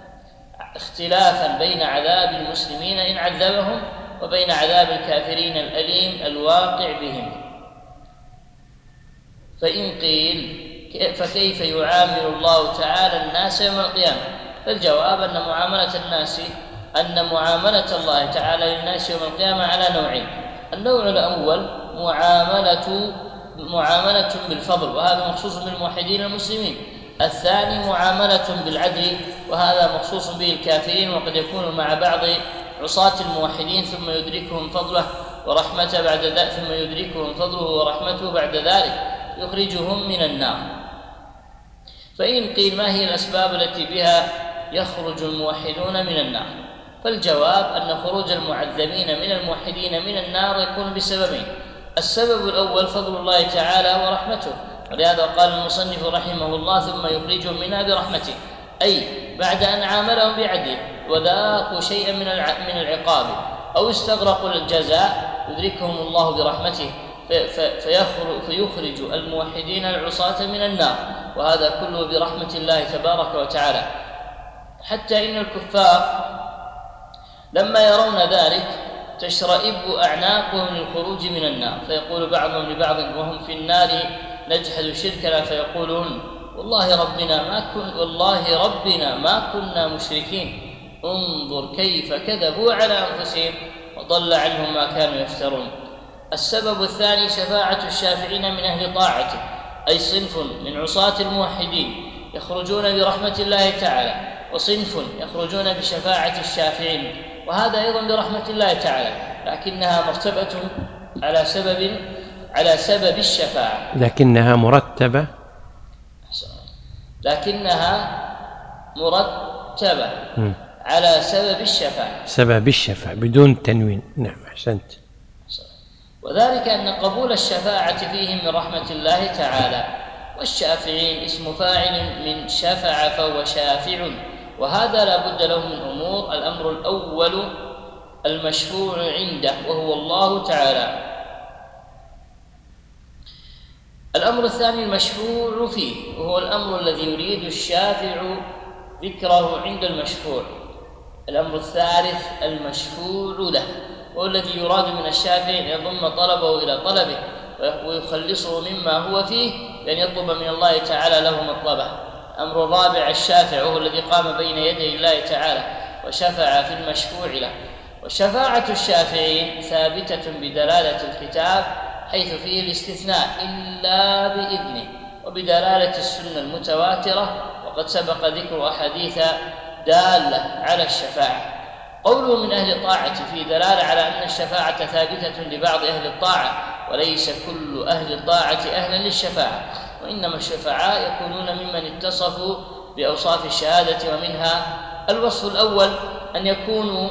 اختلافا بين عذاب المسلمين إن عذبهم وبين عذاب الكافرين الأليم الواقع بهم. فإن قيل: فكيف يعامل الله تعالى الناس يوم القيامة؟ فالجواب أن معاملة الناس أن معاملة الله تعالى للناس يوم القيامة على نوعين. النوع الأول معاملة معاملة بالفضل، وهذا مخصوص بالموحدين المسلمين. الثاني معاملة بالعدل، وهذا مخصوص به الكافرين، وقد يكون مع بعض عصاة الموحدين ثم يدركهم فضله ورحمته بعد ذلك ثم يدركهم فضله ورحمته بعد ذلك يخرجهم من النار. فإن قيل: ما هي الأسباب التي بها يخرج الموحدون من النار؟ فالجواب أن خروج المعذبين من الموحدين من النار يكون بسببين. السبب الأول فضل الله تعالى ورحمته، ولهذا قال المصنف رحمه الله: ثم يخرجهم منها برحمته، أي بعد أن عاملهم بعدله وذاقوا شيئا من من العقاب أو استغرقوا الجزاء يدركهم الله برحمته فيخرج الموحدين العصاة من النار، وهذا كله برحمة الله تبارك وتعالى. حتى إن الكفار لما يرون ذلك تشرئب أعناقهم للخروج من النار، فيقول بعضهم لبعض وهم في النار نجحد شركنا فيقولون والله ربنا ما كن والله ربنا ما كنا مشركين، انظر كيف كذبوا على أنفسهم وضل عنهم ما كانوا يفترون. السبب الثاني شفاعة الشافعين من أهل طاعته، أي صنف من عصاة الموحدين يخرجون برحمة الله تعالى، وصنف يخرجون بشفاعة الشافعين، وهذا أيضا برحمة الله تعالى، لكنها مرتبة على سبب على سبب الشفاعة لكنها مرتبة لكنها مرتبة م. على سبب الشفاعة سبب الشفاعة بدون تنوين. نعم أحسنت. وذلك أن قبول الشفاعة فيهم من رحمة الله تعالى، والشافعين اسم فاعل من شفع فهو شافع، وهذا لا بد له من أمور. الأمر الأول المشفوع عنده وهو الله تعالى. الأمر الثاني المشفوع فيه وهو الأمر الذي يريد الشافع ذكره عند المشفوع. الأمر الثالث المشفوع له وهو الذي يراد من الشافع أن يضم طلبه إلى طلبه ويخلصه مما هو فيه، لأن يطلب من الله تعالى له مطلبه. أمر الرابع الشافع وهو الذي قام بين يدي الله تعالى وشفع في المشفوع له. وشفاعة الشافعين ثابتة بدلالة الكتاب حيث فيه الاستثناء إلا بإذنه، وبدلالة السنة المتواترة، وقد سبق ذكر أحاديث دالة على الشفاعة. قوله من أهل الطاعة في دلالة على أن الشفاعة ثابتة لبعض أهل الطاعة، وليس كل أهل الطاعة أهلا للشفاعة، وإنما الشفعاء يكونون ممن اتصفوا بأوصاف الشهادة، ومنها الوصف الأول أن يكونوا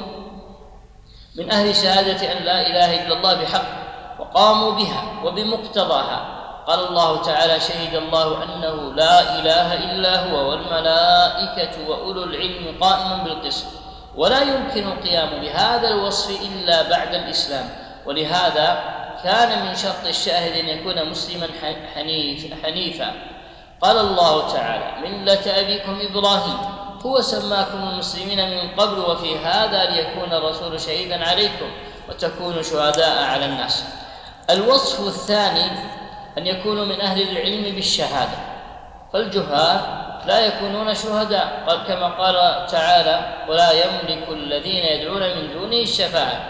من أهل شهادة أن لا إله إلا الله بحق وقاموا بها وبمقتضاها. قال الله تعالى شهد الله أنه لا إله إلا هو والملائكة وأولو العلم قائما بالقسط، ولا يمكن القيام بهذا الوصف إلا بعد الإسلام، ولهذا كان من شرط الشاهد أن يكون مسلما حنيف حنيفا. قال الله تعالى ملة أبيكم إبراهيم هو سماكم المسلمين من قبل وفي هذا ليكون الرسول شهيدا عليكم وتكونوا شهداء على الناس. الوصف الثاني أن يكونوا من أهل العلم بالشهادة، فالجهال لا يكونون شهداء، كما قال تعالى ولا يملك الذين يدعون من دونه الشفاعة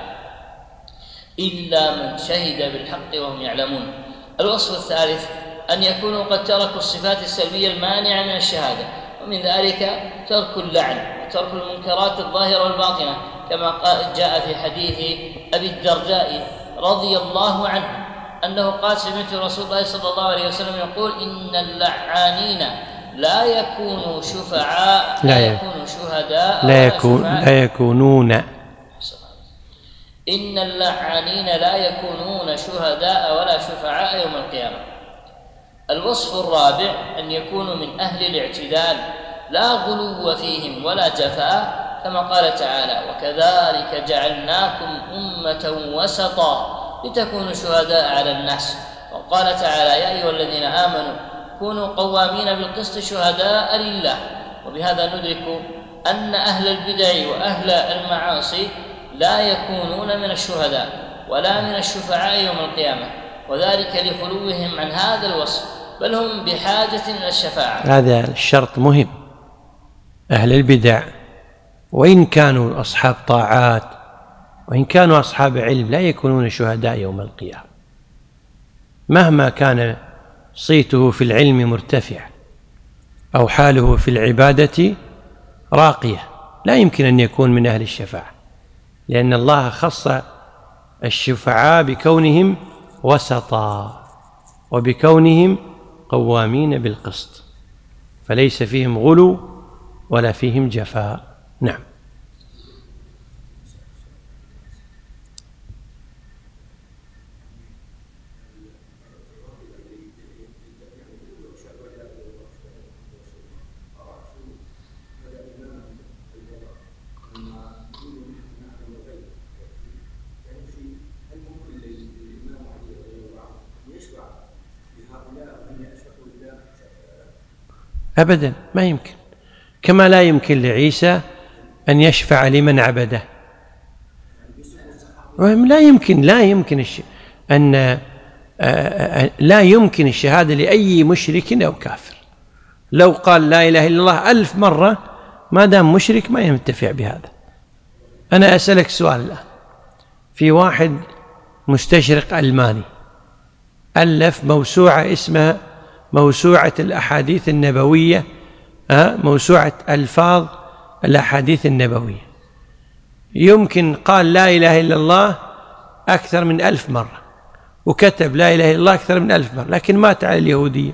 إلا من شهد بالحق وهم يعلمون. الوصف الثالث أن يكونوا قد تركوا الصفات السلبية المانعة من الشهادة، ومن ذلك ترك اللعن وترك المنكرات الظاهرة والباطنة، كما جاء في حديث أبي الدرداء رضي الله عنه أنه قال سمعت رسول الله صلى الله عليه وسلم يقول إن اللعانين لا يكونوا شفعاء لا يكونوا شهداء لا يكون لا يكونون إن اللعانين لا يكونون شهداء ولا شفعاء يوم القيامة. الوصف الرابع أن يكونوا من أهل الاعتدال لا غلو فيهم ولا جفاء، كما قال تعالى وكذلك جعلناكم أمة وسطا لتكونوا شهداء على الناس. وقال تعالى يا أيها الذين آمنوا كونوا قوامين بالقسط شهداء لله. وبهذا ندرك أن أهل البدع وأهل المعاصي لا يكونون من الشهداء ولا من الشفعاء يوم القيامة، وذلك لخلوهم عن هذا الوصف، بل هم بحاجة إلى الشفاعة. هذا الشرط مهم. أهل البدع وإن كانوا أصحاب طاعات وإن كانوا أصحاب علم لا يكونون شهداء يوم القيامة، مهما كان صيته في العلم مرتفع أو حاله في العبادة راقية، لا يمكن أن يكون من أهل الشفاعة، لأن الله خص الشفعاء بكونهم وسطا وبكونهم قوامين بالقسط، فليس فيهم غلو ولا فيهم جفاء. نعم. أبدا ما يمكن، كما لا يمكن لعيسى أن يشفع لمن عبده. لا يمكن لا يمكن أن لا يمكن الشهادة لأي مشرك أو كافر. لو قال لا إله إلا الله ألف مرة ما دام مشرك ما ينتفع بهذا. أنا أسألك سؤال الآن، في واحد مستشرق ألماني ألف موسوعة اسمها موسوعة الأحاديث النبوية، موسوعة ألفاظ الأحاديث النبوية، يمكن قال لا إله إلا الله أكثر من ألف مرة وكتب لا إله إلا الله أكثر من ألف مرة، لكن مات على اليهودية.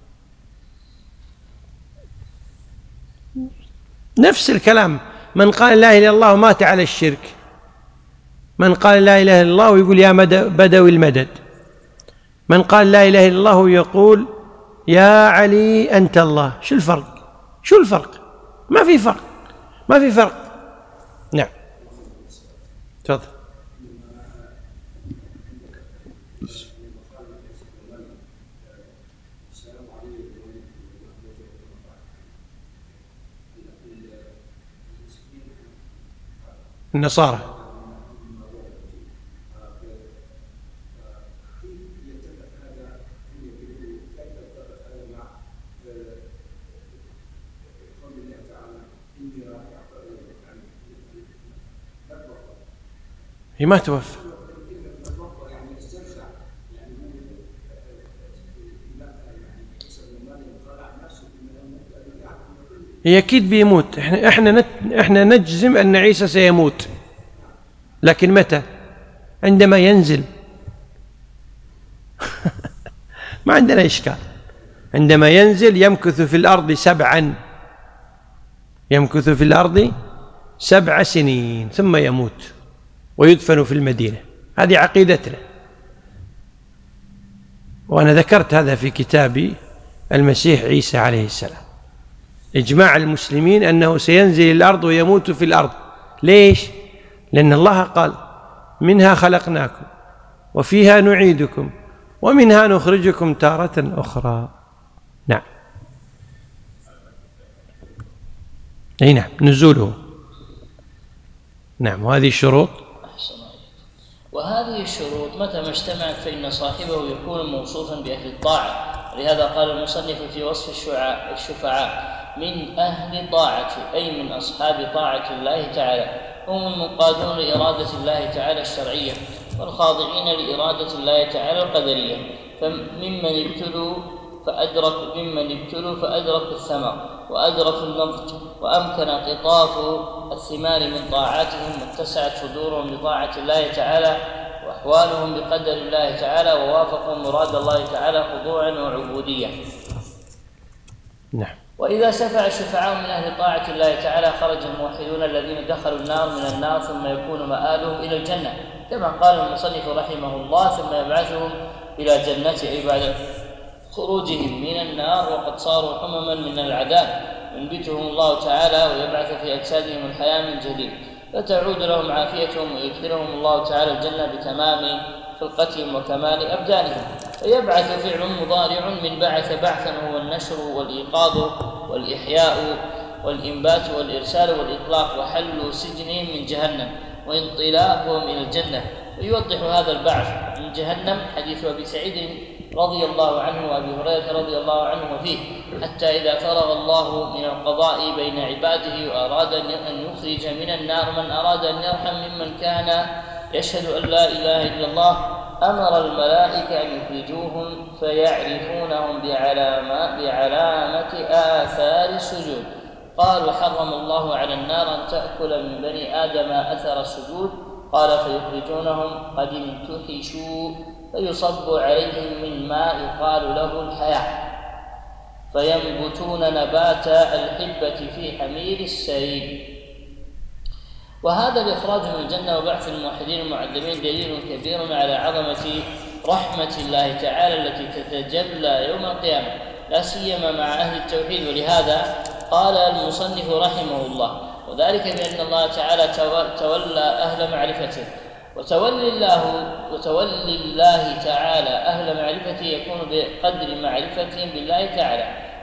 نفس الكلام، من قال لا إله إلا الله ومات على الشرك، من قال لا إله إلا الله ويقول يا بدوي المدد، من قال لا إله إلا الله ويقول يا علي أنت الله. شو الفرق؟ شو الفرق؟ ما في فرق، ما في فرق. نعم تفضل. النصارى هي ما توفى. هي أكيد بيموت. إحنا إحنا إحنا نجزم أن عيسى سيموت، لكن متى؟ عندما ينزل. ما عندنا إشكال. عندما ينزل يمكث في الأرض سبعا يمكث في الأرض سبع سنين ثم يموت ويدفن في المدينة. هذه عقيدتنا، وأنا ذكرت هذا في كتابي المسيح عيسى عليه السلام. إجماع المسلمين أنه سينزل الأرض ويموت في الأرض. ليش؟ لأن الله قال منها خلقناكم وفيها نعيدكم ومنها نخرجكم تارة أخرى. نعم أي نعم نزوله. نعم وهذه الشروط. وهذه الشروط متى ما اجتمعت فإن صاحبه يكون موصوفا بأهل الطاعة. لهذا قال المصنف في وصف الشفعاء من أهل طاعة، أي من أصحاب طاعة الله تعالى، هم المنقادون لإرادة الله تعالى الشرعية والخاضعين لإرادة الله تعالى القدرية، فممن ابتلوا فأدرك ممن ابتلوا فأدركوا الثمر وأدركوا النضج وأمكن قطاف الثمار من طاعاتهم واتسعت صدورهم بطاعة الله تعالى وأحوالهم بقدر الله تعالى ووافقوا مراد الله تعالى خضوعا وعبودية. نعم. وإذا شفع الشفعاء من أهل طاعة الله تعالى خرج الموحدون الذين دخلوا النار من النار ثم يكون مآلهم إلى الجنة، كما قال المصنف رحمه الله ثم يبعثهم إلى جنة أي بعد خروجهم من النار وقد صاروا حمما من العذاب ينبتهم الله تعالى ويبعث في أجسادهم الحياة من جديد، فتعود لهم عافيتهم ويدخلهم الله تعالى الجنة بتمام خلقتهم وكمال أبدانهم. فيبعث فعل مضارع من بعث بعثا هو النشر والإيقاظ والإحياء والإنبات والإرسال والإطلاق وحل سجنهم من جهنم وانطلاقهم إلى الجنة. ويوضح هذا البعث من جهنم حديث أبي سعيد رضي الله عنه وأبي هريرة رضي الله عنه فيه، حتى إذا فرغ الله من القضاء بين عباده وأراد أن يخرج من النار من أراد أن يرحم ممن كان يشهد أن لا إله إلا الله أمر الملائكة أن يخرجوهم فيعرفونهم بعلامة, بعلامة آثار السجود. قال وحرم الله على النار أن تأكل من بني آدم أثر السجود. قال فيخرجونهم قد انتحشوا فيصب عليهم من ماء يقال له الحياة فينبتون نبات الحبة في حمير السرير. وهذا الإخراج من الجنة وبعث الموحدين المعذبين دليل كبير على عظمة رحمة الله تعالى التي تتجلى يوم القيامة لا سيما مع أهل التوحيد. ولهذا قال المصنف رحمه الله وذلك بأن الله تعالى تولى أهل معرفته، وتولي الله وتولي الله تعالى أهل معرفته يكون بقدر معرفتهم بالله تعالى،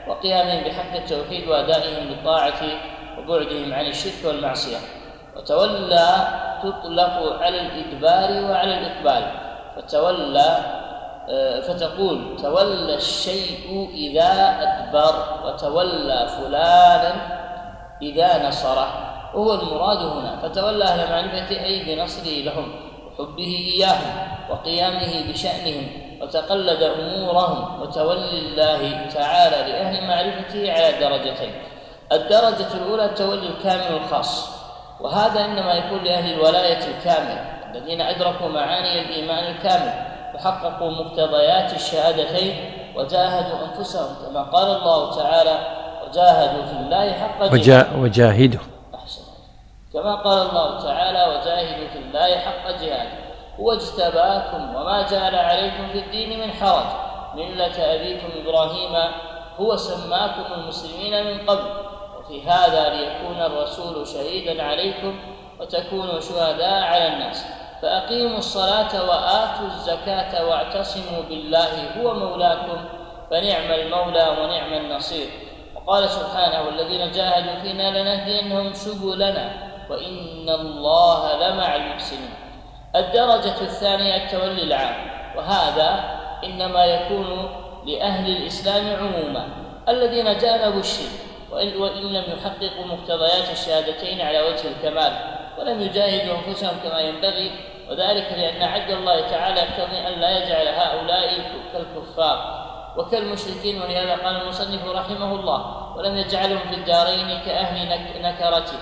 وقيامهم بحق التوحيد وأدائهم للطاعة وبعدهم عن الشرك والمعصية. وتولى تطلق على الإدبار وعلى الإقبال، فتولى فتقول تولى الشيء إذا أدبر، وتولى فلانا إذا نصره، وهو المراد هنا. فتولى أهل معرفة أي بنصره لهم وحبه إياهم وقيامه بشأنهم، وتقلد أمورهم. وتولي الله تعالى لأهل معرفته على درجتين: الدرجة الأولى التولي الكامل الخاص، وهذا إنما يكون لأهل الولاية الكاملة الذين أدركوا معاني الإيمان الكامل وحققوا مقتضيات الشهادتين وجاهدوا أنفسهم، كما قال الله تعالى: وجاهدوا في الله حق جهاده. وجاهدوا أحسن. كما قال الله تعالى: وجاهدوا في الله حق جهاده هو اجتباكم وما جعل عليكم في الدين من حرج ملة أبيكم إبراهيم هو سماكم المسلمين من قبل وفي هذا ليكون الرسول شهيدا عليكم وتكونوا شهداء على الناس فأقيموا الصلاة وآتوا الزكاة واعتصموا بالله هو مولاكم فنعم المولى ونعم النصير. وقال سبحانه: والذين جاهدوا فينا لنهدينهم سبلنا وإن الله لمع المحسنين. الدرجة الثانية التولي العام، وهذا إنما يكون لأهل الإسلام عموما الذين جانبوا الشرك وإن لم يحققوا مقتضيات الشهادتين على وجه الكمال ولم يجاهدوا أنفسهم كما ينبغي، وذلك لأن عدل الله تعالى يقتضي أن لا يجعل هؤلاء كالكفار وكالمشركين، ولهذا قال المصنف رحمه الله: ولم يجعلهم في الدارين كأهل نكرته،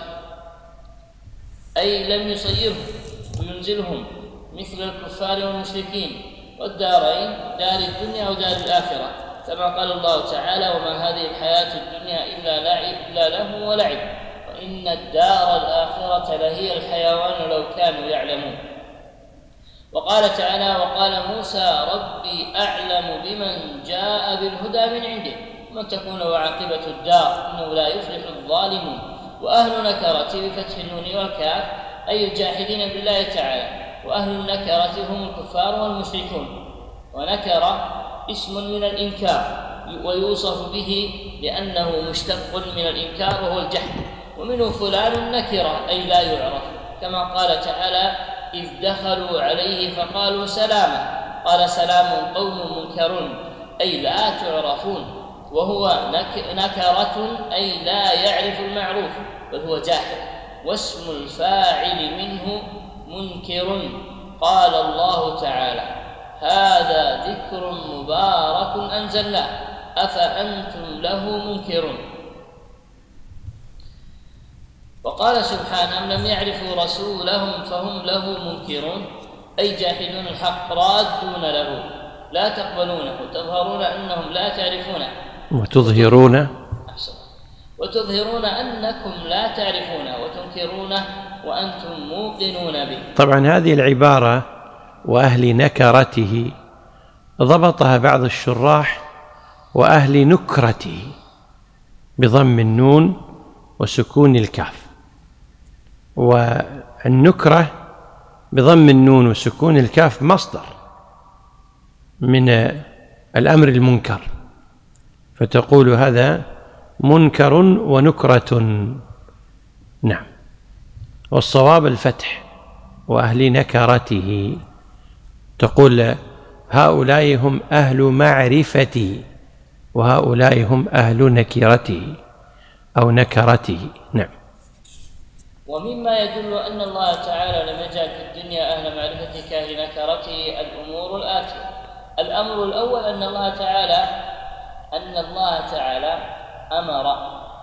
أي لم يصيرهم وينزلهم مثل الكفار والمشركين، والدارين دار الدنيا ودار الآخرة، كما قال الله تعالى: وما هذه الحياة الدنيا إلا لعب إلا له ولعب وإن الدار الآخرة لهي الحيوان لو كانوا يعلمون. وقال تعالى: وقال موسى: ربي أعلم بمن جاء بالهدى من عنده من تكون وعاقبة الدار إنه لا يفلح الظالمون. وأهل نكرة بفتح النون والكاف أي الجاحدين بالله تعالى، وأهل النكرة هم الكفار والمشركون. ونكر اسم من الإنكار ويوصف به لأنه مشتق من الإنكار وهو الجحد، ومنه فلان نكرة أي لا يعرف، كما قال تعالى: إذ دخلوا عليه فقالوا سلاما قال سلام قوم منكرون أي لا تعرفون. وهو نكرة أي لا يعرف المعروف بل هو جاحد، واسم الفاعل منه منكر. قال الله تعالى: هذا ذكر مبارك أنزلناه أفأنتم له منكرون. وقال سبحانه: أم لم يعرفوا رسولهم فهم له منكرون أي جاحدون الحق رادون له لا تقبلونه تظهرون أنهم لا تعرفونه وتظهرون وتظهرون أنكم لا تعرفونه وتنكرونه وأنتم موقنون به. طبعا هذه العبارة وأهل نكرته ضبطها بعض الشراح وأهل نكرته بضم النون وسكون الكاف، والنكرة بضم النون وسكون الكاف مصدر من الأمر المنكر، فتقول هذا منكر ونكرة. نعم، والصواب الفتح وأهل نكرته، تقول هؤلاء هم أهل معرفته وهؤلاء هم أهل نكرته أو نكرته. نعم. ومما يدل أن الله تعالى لم يجعل في الدنيا أهل معرفته كأهل نكرته الأمور الآتية: الأمر الأول أن الله تعالى أن الله تعالى أمر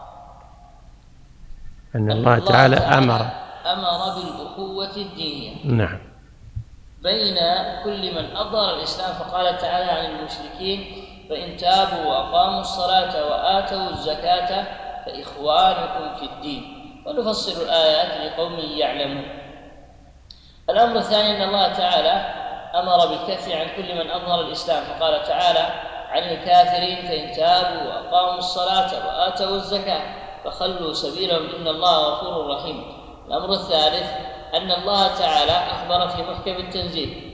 أن الله تعالى أمر أمر بالأخوة الدينية نعم بين كل من أظهر الإسلام، فقال تعالى عن المشركين: فإن تابوا وأقاموا الصلاة وآتوا الزكاة فإخوانكم في الدين. ونفصل الآيات لقوم يعلمون. الأمر الثاني أن الله تعالى أمر بالكف عن كل من أظهر الإسلام، فقال تعالى عن الكافرين: فإن تابوا وأقاموا الصلاة وآتوا الزكاة فخلوا سبيلهم إن الله غفور رحيم. الأمر الثالث أن الله تعالى أخبر في محكم التنزيل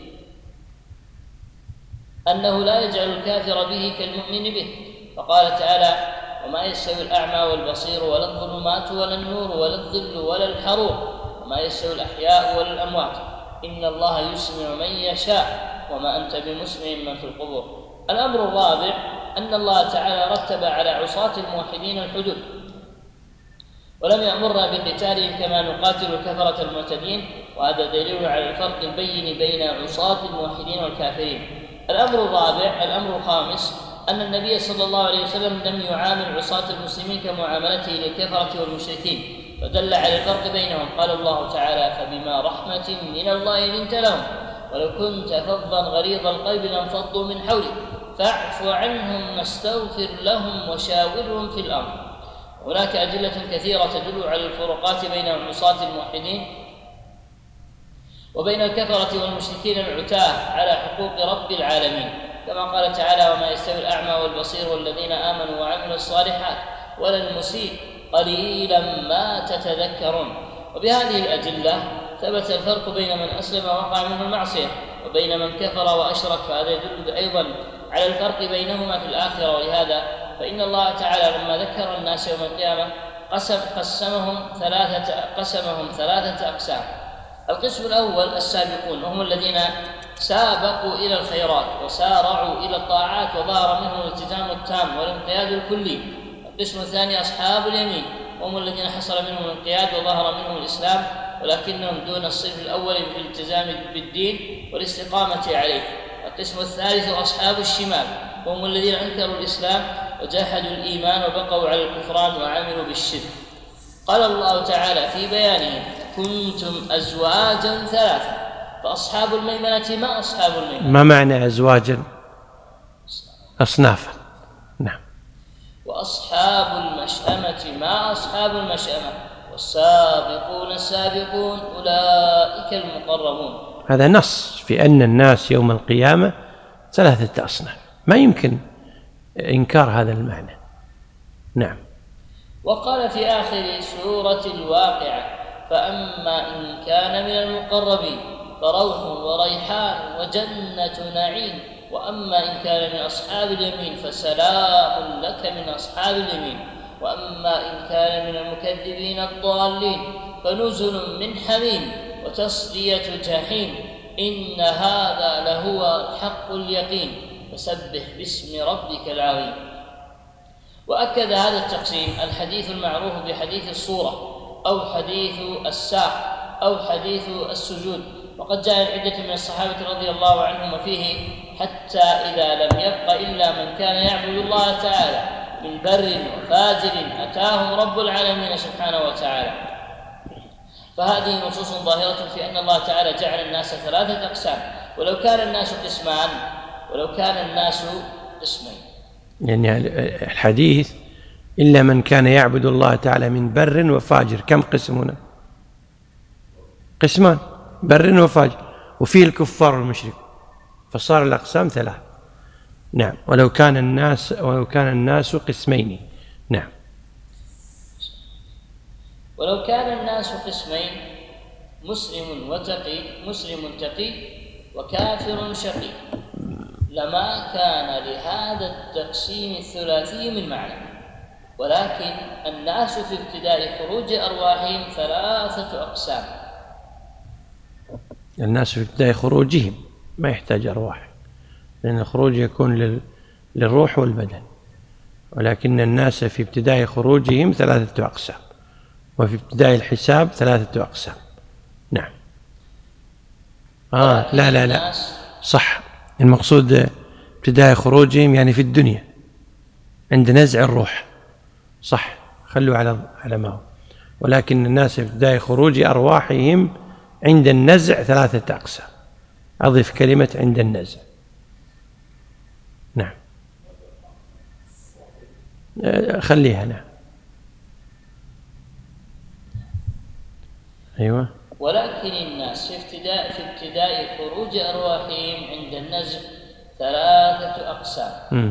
أنه لا يجعل الكافر به كالمؤمن به، فقال تعالى: وما يستوي الأعمى والبصير ولا الظلمات ولا النور ولا الظل ولا الحرور وما يستوي الأحياء ولا الأموات إن الله يسمع من يشاء وما أنت بمسمع من في القبور. الأمر الرابع أن الله تعالى رتب على عصاة الموحدين الحدود ولم يأمرنا بقتالهم كما نقاتل الكفرة المعتدين، وهذا دليل على الفرق البين بين عصاة الموحدين والكافرين. الأمر الرابع الأمر الخامس أن النبي صلى الله عليه وسلم لم يعامل عصاة المسلمين كمعاملته للكفرة والمشركين، فدل على الفرق بينهم. قال الله تعالى: فبما رحمة من الله لنت لهم ولو كنت فظا غليظ القلب لانفضوا من حولك فاعف عنهم واستغفر لهم وشاورهم في الأمر. هناك أدلة كثيرة تدل على الفروقات بين عصاة الموحدين وبين الكفرة والمشركين العتاة على حقوق رب العالمين، كما قال تعالى: وما يستوي الأعمى والبصير والذين آمنوا وعملوا الصالحات ولا المسيء قليلا ما تتذكرون. وبهذه الأدلة ثبت الفرق بين من أسلم ووقع منه المعصية وبين من كفر وأشرك، فهذا يدل أيضا على الفرق بينهما في الآخرة. ولهذا فإن الله تعالى لما ذكر الناس يوم القيامة قسم قسمهم ثلاثة قسمهم ثلاثة أقسام. القسم الأول السابقون، وهم الذين سابقوا إلى الخيرات وسارعوا إلى الطاعات وظهر منهم الالتزام التام والانقياد الكلي. القسم الثاني أصحاب اليمين، وهم الذين حصل منهم الانقياد وظهر منهم الإسلام ولكنهم دون الصنف الأول في الالتزام بالدين والاستقامة عليه. القسم الثالث أصحاب الشمال، وهم الذين أنكروا الإسلام وجاحدوا الإيمان وبقوا على الكفران وعملوا بالشرك. قال الله تعالى في بيانهم: كنتم أزواجا ثلاثة فأصحاب الميمنة ما أصحاب الميمنة. ما معنى أزواجا؟ أصنافا. نعم. وأصحاب المشأمة ما أصحاب المشأمة والسابقون السابقون أولئك المقربون. هذا نص في أن الناس يوم القيامة ثلاثة أصناف، ما يمكن إنكار هذا المعنى. نعم. وقال في آخر سورة الواقعة: فأما إن كان من المقربين فروح وريحان وجنة نعيم، وأما إن كان من أصحاب اليمين فسلام لك من أصحاب اليمين، وأما إن كان من المكذبين الضالين فنزل من حميم وتصلية جحيم، إن هذا لهو الحق اليقين، فسبح باسم ربك العظيم. وأكد هذا التقسيم الحديث المعروف بحديث الصورة أو حديث الساق أو حديث السجود، وقد جاء عدة من الصحابة رضي الله عنهم فيه: حتى إذا لم يبق إلا من كان يعبد الله تعالى من بر وفاجر أتاهم رب العالمين سبحانه وتعالى. فهذه نصوص ظاهرة في أن الله تعالى جعل الناس ثلاثة أقسام، ولو كان الناس قسمان ولو كان الناس قسمين. يعني الحديث إلا من كان يعبد الله تعالى من بر وفاجر، كم قسم هنا؟ قسمان، بر وفاجر، وفيه الكفار والمشرك، فصار الأقسام ثلاث. نعم. ولو كان الناس ولو كان الناس قسمين. نعم. ولو كان الناس قسمين مسلم وتقي مسلم تقي وكافر شقي لما كان لهذا التقسيم الثلاثي من معنى، ولكن الناس في ابتداء خروج أرواحهم ثلاثة أقسام. الناس في ابتداء خروجهم ما يحتاج أرواح، لأن الخروج يكون للروح والبدن، ولكن الناس في ابتداء خروجهم ثلاثة أقسام، وفي ابتداء الحساب ثلاثة أقسام. نعم. آه لا لا لا صح، المقصود ابتداء خروجهم يعني في الدنيا عند نزع الروح، صح، خلوا على على ما هو. ولكن الناس في ابتداء خروج أرواحهم عند النزع ثلاثة أقسام، أضف كلمة عند النزع. نعم. خليها. نعم. أيوة. ولكن الناس في ابتداء في ابتداء خروج أرواحهم عند النزع ثلاثة أقسام، م.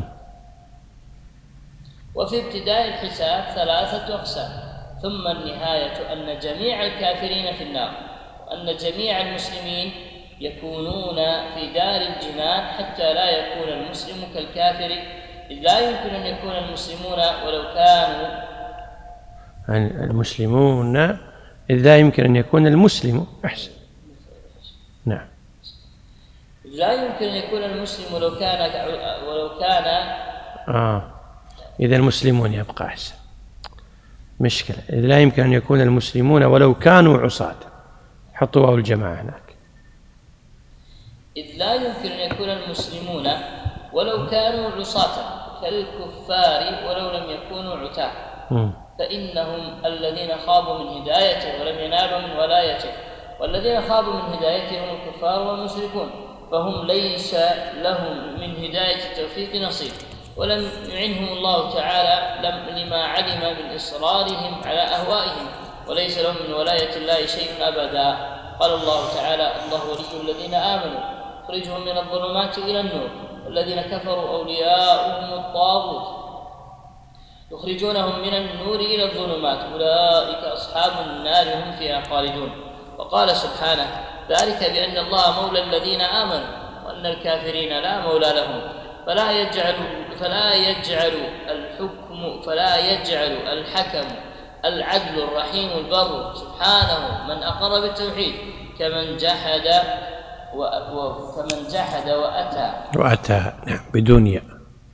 وفي ابتداء الحساب ثلاثة أقسام، ثم النهاية أن جميع الكافرين في النار، وأن جميع المسلمين يكونون في دار الجنان حتى لا يكون المسلم كالكافر إذ لا يمكن أن يكون المسلمون ولو كانوا يعني المسلمون إذ لا يمكن أن يكون المسلم أحسن نعم إذ لا يمكن أن يكون المسلم ولو كان ولو كان آه إذا المسلمون يبقى أحسن مشكلة إذ لا يمكن أن يكون المسلمون ولو كانوا عصاة حطوا واو الجماعة هناك إذ لا يمكن أن يكون المسلمون ولو كانوا عصاة كالكفار ولو لم يكونوا عتاة فإنهم الذين خابوا من هدايته ولم ينالوا من ولايته والذين خابوا من هدايته هم الكفار والمشركون فهم ليس لهم من هداية التوفيق نصيب ولم يعنهم الله تعالى لما علم من إصرارهم على أهوائهم وليس لهم من ولاية الله شيء أبدا. قال الله تعالى الله ولي الذين آمنوا يخرجهم من الظلمات إلى النور والذين كفروا أولياؤهم الطاغوت يخرجونهم من النور إلى الظلمات أولئك أصحاب النار هم فيها خالدون. وقال سبحانه ذلك بأن الله مولى الذين آمنوا وأن الكافرين لا مولى لهم فلا يجعل فلا يجعل الحكم فلا يجعل الحكم العدل الرحيم البر سبحانه من أقر بالتوحيد كمن جحد وكمن جحد وأتى وأتى نعم بدون ياء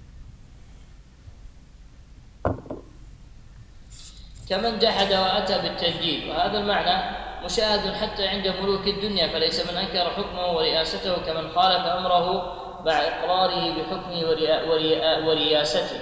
كمن جحد وأتى بالتجديد وهذا المعنى مشاهد حتى عند ملوك الدنيا فليس من أنكر حكمه ورئاسته كمن خالف أمره مع إقراره بحكمه ورياسته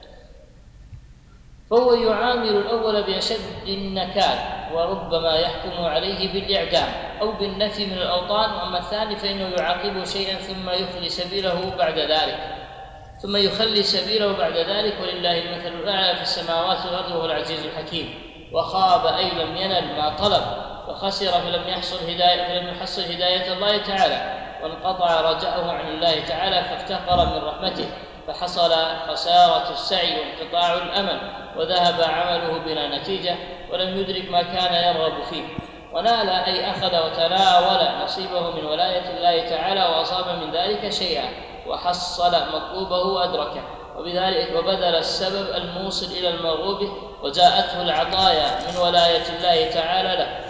فهو يعامل الأول بأشد النكال وربما يحكم عليه بالإعدام أو بالنفي من الأوطان وأما الثاني فإنه يعاقبه شيئا ثم يخلي سبيله بعد ذلك ثم يخلي سبيله بعد ذلك ولله المثل الأعلى في السماوات والأرض وهو العزيز الحكيم. وخاب أي لم ينل ما طلب وخسر فلم يحصل هداية فلم يحصل هداية الله تعالى وانقطع رجاءه عن الله تعالى فافتقر من رحمته فحصل خسارة السعي وانقطاع الأمل وذهب عمله بلا نتيجة ولم يدرك ما كان يرغب فيه ونال أي أخذ وتناول نصيبه من ولاية الله تعالى وأصاب من ذلك شيئا وحصل مطلوبه وأدركه وبذلك وبذل السبب الموصل إلى المرغوب وجاءته العطايا من ولاية الله تعالى له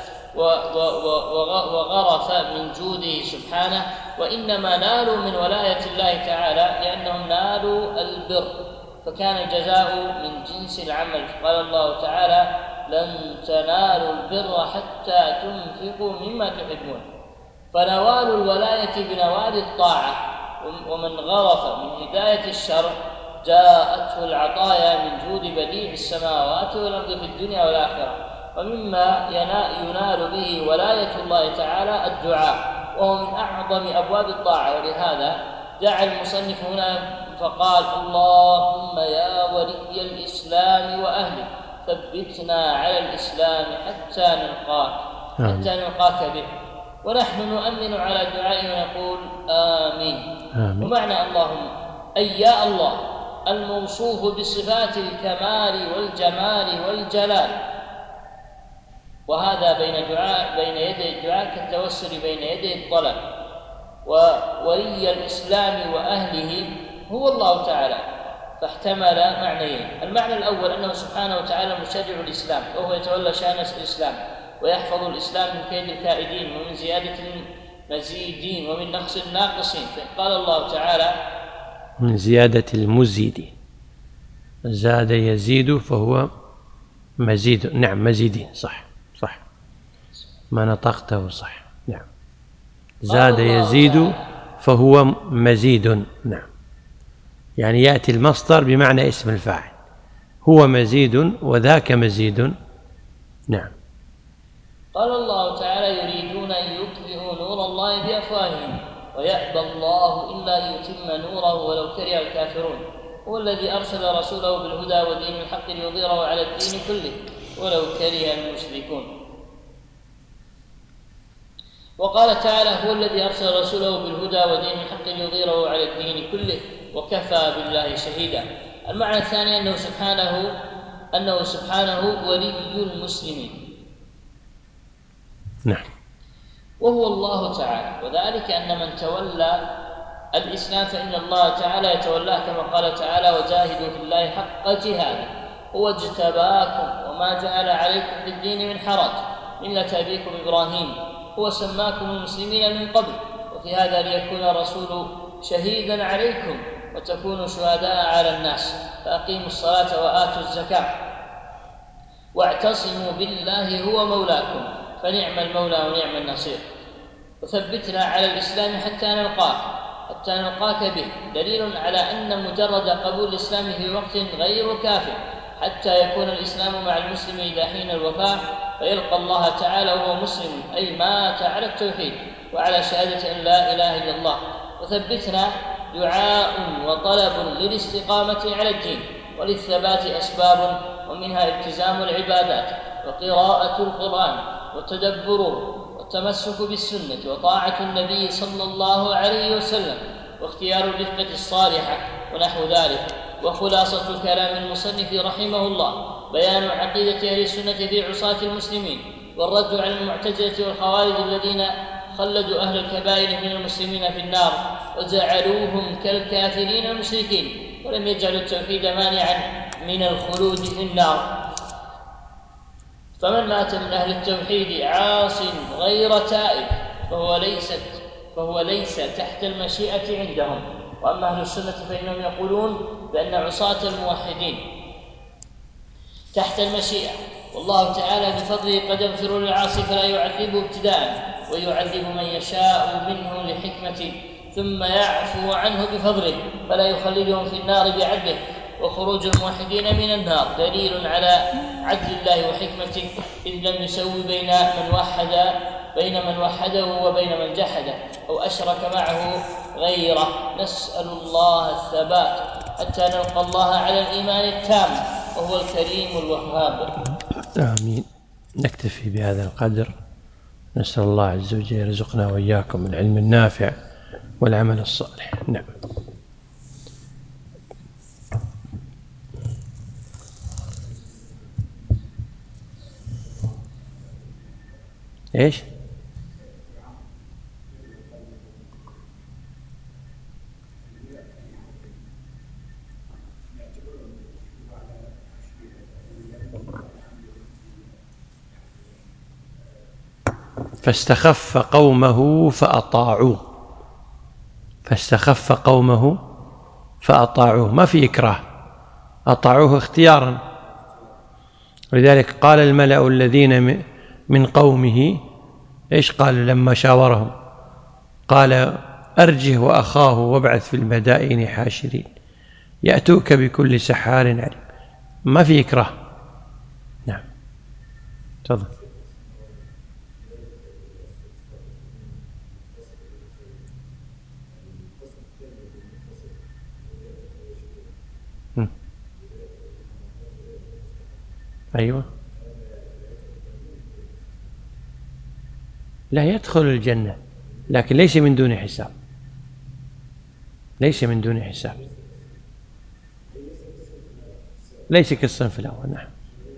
وغرف من جوده سبحانه وإنما نالوا من ولاية الله تعالى لأنهم نالوا البر فكان الجزاء من جنس العمل. قال الله تعالى لن تنالوا البر حتى تنفقوا مما تحبون فنوال الولاية بنوال الطاعة ومن غرف من هداية الشرع جاءته العطايا من جود بديع السماوات والأرض في الدنيا والآخرة. ومما ينال به ولاية الله تعالى الدعاء وهو من أعظم أبواب الطاعة ولهذا دعا المصنف هنا فقال اللهم يا ولي الإسلام وأهله ثبتنا على الإسلام حتى نلقاك حتى نلقاك به ونحن نؤمن على دعائه ونقول آمين, آمين. ومعنى اللهم أي يا الله الموصوف بصفات الكمال والجمال والجلال وهذا بين دعاء بين يدي الدعاء كالتوسل بين يدي الطلب وولي الإسلام وأهله هو الله تعالى فاحتمل معنيين. المعنى الأول أنه سبحانه وتعالى مشرع الإسلام وهو يتولى شأن الإسلام ويحفظ الإسلام من كيد الكائدين ومن زيادة المزيدين ومن نقص الناقصين. فقال الله تعالى من زيادة المزيد زاد يزيد فهو مزيد نعم مزيدين صح صح ما نطقته صح نعم زاد يزيد فهو مزيد نعم يعني يأتي المصدر بمعنى اسم الفاعل هو مزيد وذاك مزيد نعم. قال الله تعالى يريدون أن يطفئوا نور الله بأفواههم ويأبى الله إلا أن يتم نوره ولو كره الكافرون هو الذي أرسل رسوله بالهدى ودين الحق ليظهره على الدين كله ولو كره المشركون. وقال تعالى هو الذي أرسل رسوله بالهدى ودين الحق ليظهره على الدين كله وكفى بالله شهيدا. المعنى الثاني أنه سبحانه أنه سبحانه ولي المسلمين نعم وهو الله تعالى وذلك أن من تولى الإسلام فإن الله تعالى يتولاه كما قال تعالى وجاهدوا في الله حق جهاده هو اجتباكم وما جعل عليكم في الدين من حرج ملة أبيكم إبراهيم هو سماكم المسلمين من قبل وفي هذا ليكون الرسول شهيدا عليكم وتكونوا شهداء على الناس فأقيموا الصلاة وآتوا الزكاة واعتصموا بالله هو مولاكم فنعم المولى ونعم النصير وثبتنا على الإسلام حتى نلقاك حتى نلقاك به دليل على أن مجرد قبول الإسلام في وقت غير كاف حتى يكون الإسلام مع المسلم إذا حين الوفاة فيلقى الله تعالى وهو مسلم أي مات على التوحيد وعلى شهادة أن لا إله إلا الله وثبتنا دعاء وطلب للاستقامة على الدين وللثبات أسباب ومنها التزام العبادات وقراءة القرآن وتدبره والتمسك بالسنة وطاعة النبي صلى الله عليه وسلم واختيار الرفقة الصالحة ونحو ذلك وخلاصة كلام المصنف رحمه الله بيان عقيدة أهل السنة في عصاة المسلمين والرد على المعتزلة والخوارج الذين خلدوا أهل الكبائر من المسلمين في النار وجعلوهم كالكافرين المشركين ولم يجعلوا التوحيد مانعا من الخلود في النار فمن مات من أهل التوحيد عاص غير تائب فهو ليست فهو ليس تحت المشيئة عندهم وأما أهل السنة فإنهم يقولون بأن عصاة الموحدين تحت المشيئة والله تعالى بفضله قد يغفر للعاصي فلا يعذبه ابتداء ويعذب من يشاء منه لحكمته ثم يعفو عنه بفضله فلا يخلدهم في النار بعدله وخروج الموحدين من النار دليل على عدل الله وحكمته إذ لم يسوي بين من وحد بين من وحده وبين من جحده أو أشرك معه غيره نسأل الله الثبات حتى نلقى الله على الإيمان التام وهو الكريم الوهاب. آمين. نكتفي بهذا القدر. نسأل الله عز وجل يرزقنا وإياكم العلم النافع والعمل الصالح. نعم. إيش؟ فاستخف قومه فأطاعوه فاستخف قومه فأطاعوه ما في إكراه أطاعوه اختيارا ولذلك قال الملأ الذين من قومه إيش قال لما شاورهم قال أرجه وأخاه وابعث في المدائن حاشرين يأتوك بكل سحار عليم ما في إكراه. نعم تفضل. أيوة لا يدخل الجنة لكن ليس من دون حساب ليس من دون حساب ليس كالصنف الأول. نعم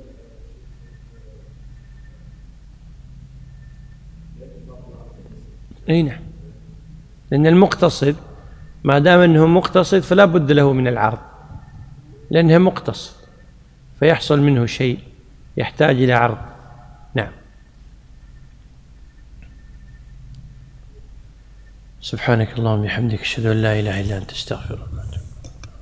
أي نعم لأن المقتصد ما دام أنه مقتصد فلا بد له من العرض لأنه مقتصد فيحصل منه شيء يحتاج إلى عرض. نعم. سبحانك اللهم وبحمدك أشهد أن لا إله إلا أنت أستغفرك.